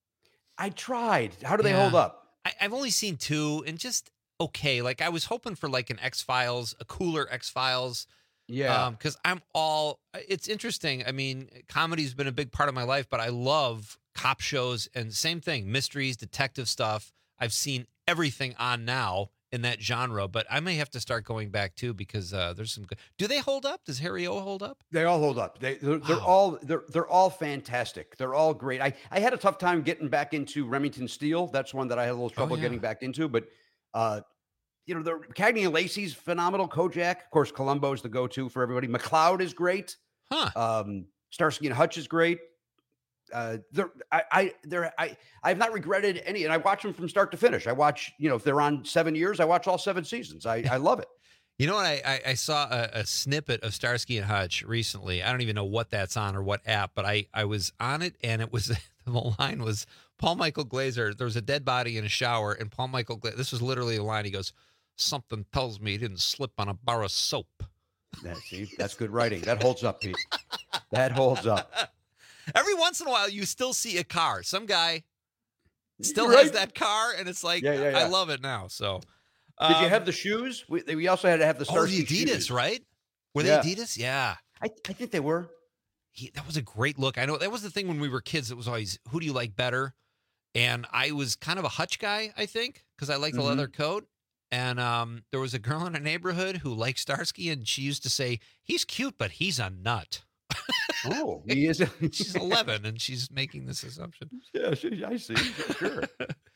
I tried. How do they Yeah. hold up? I, I've only seen two, and just okay. Like, I was hoping for like an X-Files, a cooler X-Files. Yeah. Um, because I'm all, it's interesting. I mean, comedy's been a big part of my life, but I love cop shows and same thing, mysteries, detective stuff. I've seen everything on now in that genre, but I may have to start going back too, because uh, there's some good. Do they hold up? Does Harry O hold up? They all hold up. They they're, they're all they're they're all fantastic. They're all great. I I had a tough time getting back into Remington Steele. That's one that I had a little trouble yeah. getting back into, but uh you know, the Cagney and Lacey's phenomenal. Kojak, of course, Columbo's the go-to for everybody. McCloud is great. Huh. Um, Starsky and Hutch is great. Uh, they're, I, I, they're, I, I've not regretted any, and I watch them from start to finish. I watch, you know, if they're on seven years, I watch all seven seasons. I, I love it. You know what? I, I, I saw a, a snippet of Starsky and Hutch recently. I don't even know what that's on or what app, but I, I was on it, and it was, the line was Paul Michael Glaser. There was a dead body in a shower, and Paul Michael Glaser, this was literally the line. He goes, "Something tells me he didn't slip on a bar of soap." That, see, that's good writing. That holds up, Pete. That holds up. Every once in a while, you still see a car. Some guy still Right. has that car, and it's like, Yeah, yeah, yeah. I love it now. So, Did you um, have the shoes? We, we also had to have the oh, Starsky the Adidas, shoes. right? Were Yeah. they Adidas? Yeah. I, I think they were. He, that was a great look. I know that was the thing when we were kids. It was always, who do you like better? And I was kind of a Hutch guy, I think, because I liked the Mhm. leather coat. And um, there was a girl in our neighborhood who liked Starsky, and she used to say, "He's cute, but he's a nut." Oh, he is. She's eleven, and she's making this assumption. Yeah, she, I see. Sure.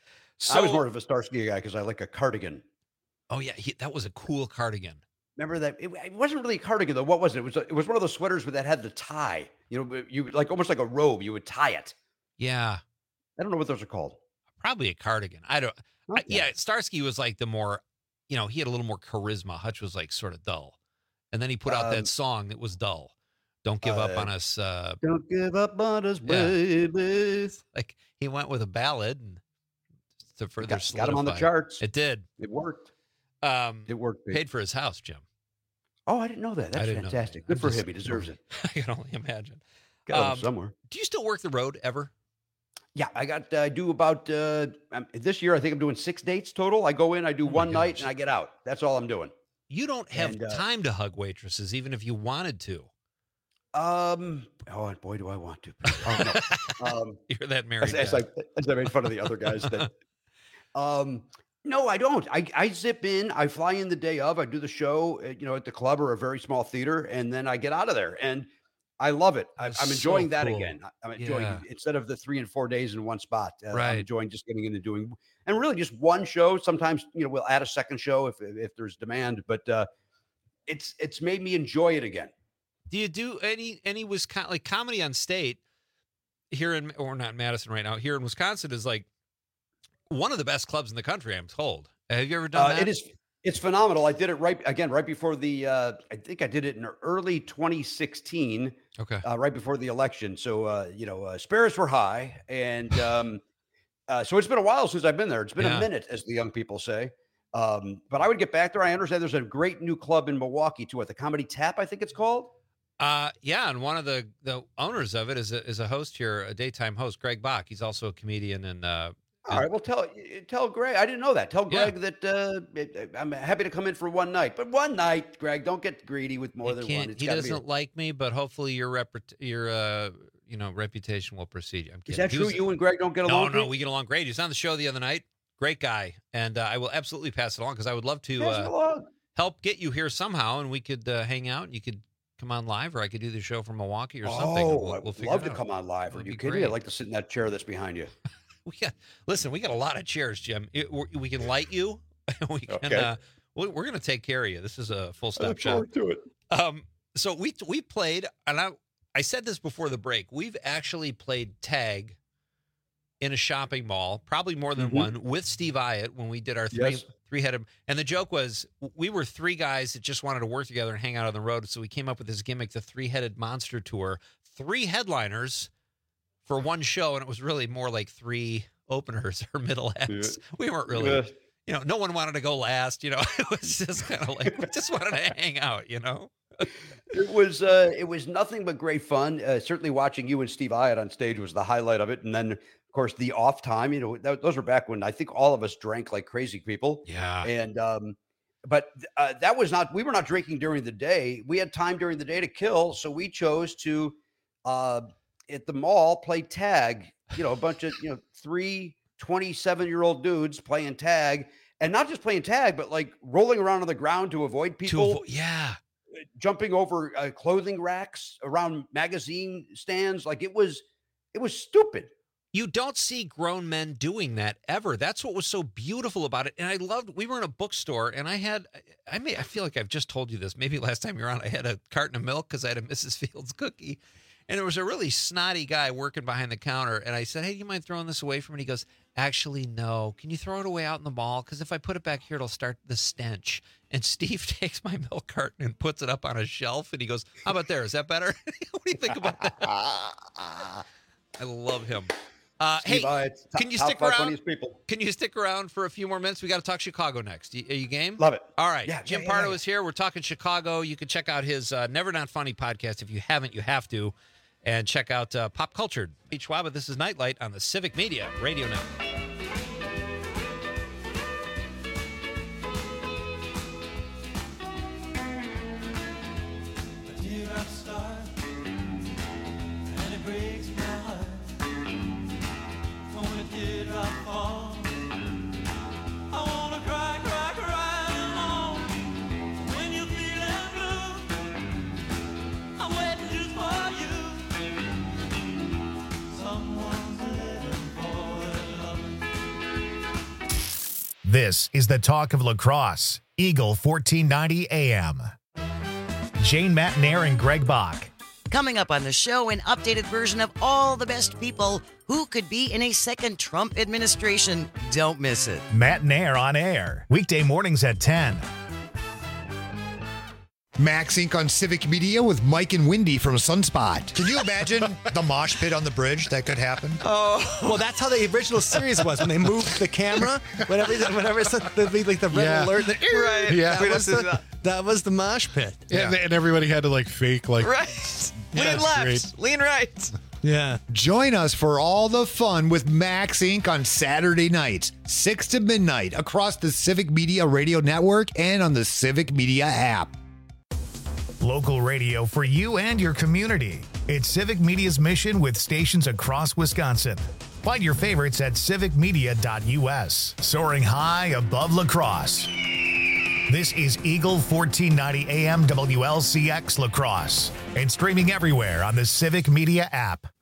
So, I was more of a Starsky guy because I like a cardigan. oh yeah, he, that was a cool cardigan. Remember that? It, it wasn't really a cardigan though. What was it? It was a, it was one of those sweaters that had the tie. You know, you like almost like a robe. You would tie it. Yeah, I don't know what those are called. probably a cardigan. I don't. I, Okay. yeah, Starsky was like the more, you know, he had a little more charisma. Hutch was like sort of dull, and then he put out Um, that song that was dull. Don't give up uh, on us. Uh, Don't give up on us, Yeah. baby. like he went with a ballad and to further Got, got him on the solidify. charts. It did. It worked. Um, It worked. Pete. paid for his house, Jim. Oh, I didn't know that. I That's didn't know fantastic. that. Good I'm for just- him. He deserves it. I can only imagine. Got Um, them somewhere. Do you still work the road ever? Yeah, I got. I do about uh, um, this year. I think I'm doing six dates total. I go in, I do one night, and I get out. That's all I'm doing. You don't have And, uh, time to hug waitresses, even if you wanted to. Um. Oh boy, do I want to. Oh, no. um, You're that married as, as guy. I as I made fun of the other guys. That, um. No, I don't. I I zip in. I fly in the day of. I do the show, uh, you know, at the club or a very small theater, and then I get out of there. And I love it. I, I'm That's enjoying so that cool. again. I- I'm enjoying Yeah. instead of the three and four days in one spot. Uh, Right. I'm enjoying just getting in and doing, and really just one show. Sometimes you know we'll add a second show if if, if there's demand, but uh, it's it's made me enjoy it again. Do you do any any Wisconsin like comedy on state here in or not in Madison right now? Here in Wisconsin is like one of the best clubs in the country. I'm told. Have you ever done Uh, that? it is it's phenomenal. I did it right again right before the. Uh, I think I did it in early twenty sixteen. Okay. Uh, right before the election. So uh, you know, uh, spirits were high, and um, uh, so it's been a while since I've been there. It's been Yeah. a minute, as the young people say. Um, but I would get back there. I understand there's a great new club in Milwaukee too, at the Comedy Tap, I think it's called. Uh, yeah, and one of the the owners of it is a, is a host here, a daytime host, Greg Bach. He's also a comedian and. Uh, All right, well, tell tell Greg. I didn't know that. Tell Yeah. Greg that uh, it- I'm happy to come in for one night, but one night, Greg. Don't get greedy with more He than can't- one. It's he gotta be doesn't a- like me, but hopefully your rep, your uh, you know reputation will precede you. I'm Is kidding. that He true? was- You and Greg don't get No, along? no, Pete? we get along great. He was on the show the other night. Great guy, and uh, I will absolutely pass it along because I would love to Pass it uh, along. help get you here somehow, and we could uh, hang out. And you could come on live, or I could do the show from Milwaukee or something. and Oh, we'll, I we'll would figure love it to out. come on live. Are That'd you be kidding me? great. I'd like to sit in that chair that's behind you. We got listen. We got a lot of chairs, Jim. It, we we can light you. we can. Okay. Uh, we- we're going to take care of you. This is a full I stop look shop. forward to it. Um, so we we played, and I I said this before the break. We've actually played tag in a shopping mall, probably more than Mhm. one, with Steve Iott when we did our three Yes. three headed. And the joke was we were three guys that just wanted to work together and hang out on the road. So we came up with this gimmick, the three headed monster tour, three headliners for one show, and it was really more like three openers or middle acts. We weren't really. Yeah. You know, no one wanted to go last. You know, it was just kind of like we just wanted to hang out. You know, It was uh, it was nothing but great fun. Uh, certainly, watching you and Steve Iott on stage was the highlight of it. And then, of course, the off time. You know, that, those were back when I think all of us drank like crazy people. Yeah. And um, but uh, that was not. We were not drinking during the day. We had time during the day to kill, so we chose to uh, at the mall play tag. You know, a bunch of you know three twenty-seven-year-old dudes playing tag, and not just playing tag, but like rolling around on the ground to avoid people. To avo- yeah. Jumping over uh, clothing racks around magazine stands. Like it was, it was stupid. You don't see grown men doing that ever. That's what was so beautiful about it. And I loved, we were in a bookstore and I had, I may, I feel like I've just told you this. Maybe last time you were on, I had a carton of milk because I had a Missus Fields cookie. And there was a really snotty guy working behind the counter. And I said, hey, do you mind throwing this away from me? He goes, actually, no. Can you throw it away out in the mall? Because if I put it back here, it'll start the stench. And Steve takes my milk carton and puts it up on a shelf. And he goes, how about there? Is that better? What do you think about that? I love him. Uh, hey, Steve Iott's top- can you top stick five around? funniest people. Can you stick around for a few more minutes? We got to talk Chicago next. Y- Are you game? Love it. All right. Yeah, Jim yeah, yeah, Pardo yeah. is here. We're talking Chicago. You can check out his uh, Never Not Funny podcast. If you haven't, you have to. And check out uh, Pop Cultured. Pete Schwaba, this is Nightlight on the Civic Media Radio Network. This is the talk of lacrosse. Eagle fourteen ninety A M. Jane Matnair and Greg Bach. Coming up on the show, an updated version of all the best people who could be in a second Trump administration. Don't miss it. Matnair on air. Weekday mornings at ten. Max Incorporated on Civic Media with Mike and Wendy from Sunspot. Can you imagine the mosh pit on the bridge that could happen? Oh, well, that's how the original series was when they moved the camera. Whenever, whenever it's the, the, like the red Yeah. alert, the, Right. Yeah, We that was, have to do the, that. that was the mosh pit. Yeah. And, and everybody had to like fake like Right. Lean left, lean right. Yeah. Join us for all the fun with Max Incorporated on Saturday nights, six to midnight, across the Civic Media Radio Network and on the Civic Media app. Local radio for you and your community. It's Civic Media's mission with stations across Wisconsin. Find your favorites at civic media dot U S. Soaring high above La Crosse. This is Eagle fourteen ninety A M W L C X La Crosse and streaming everywhere on the Civic Media app.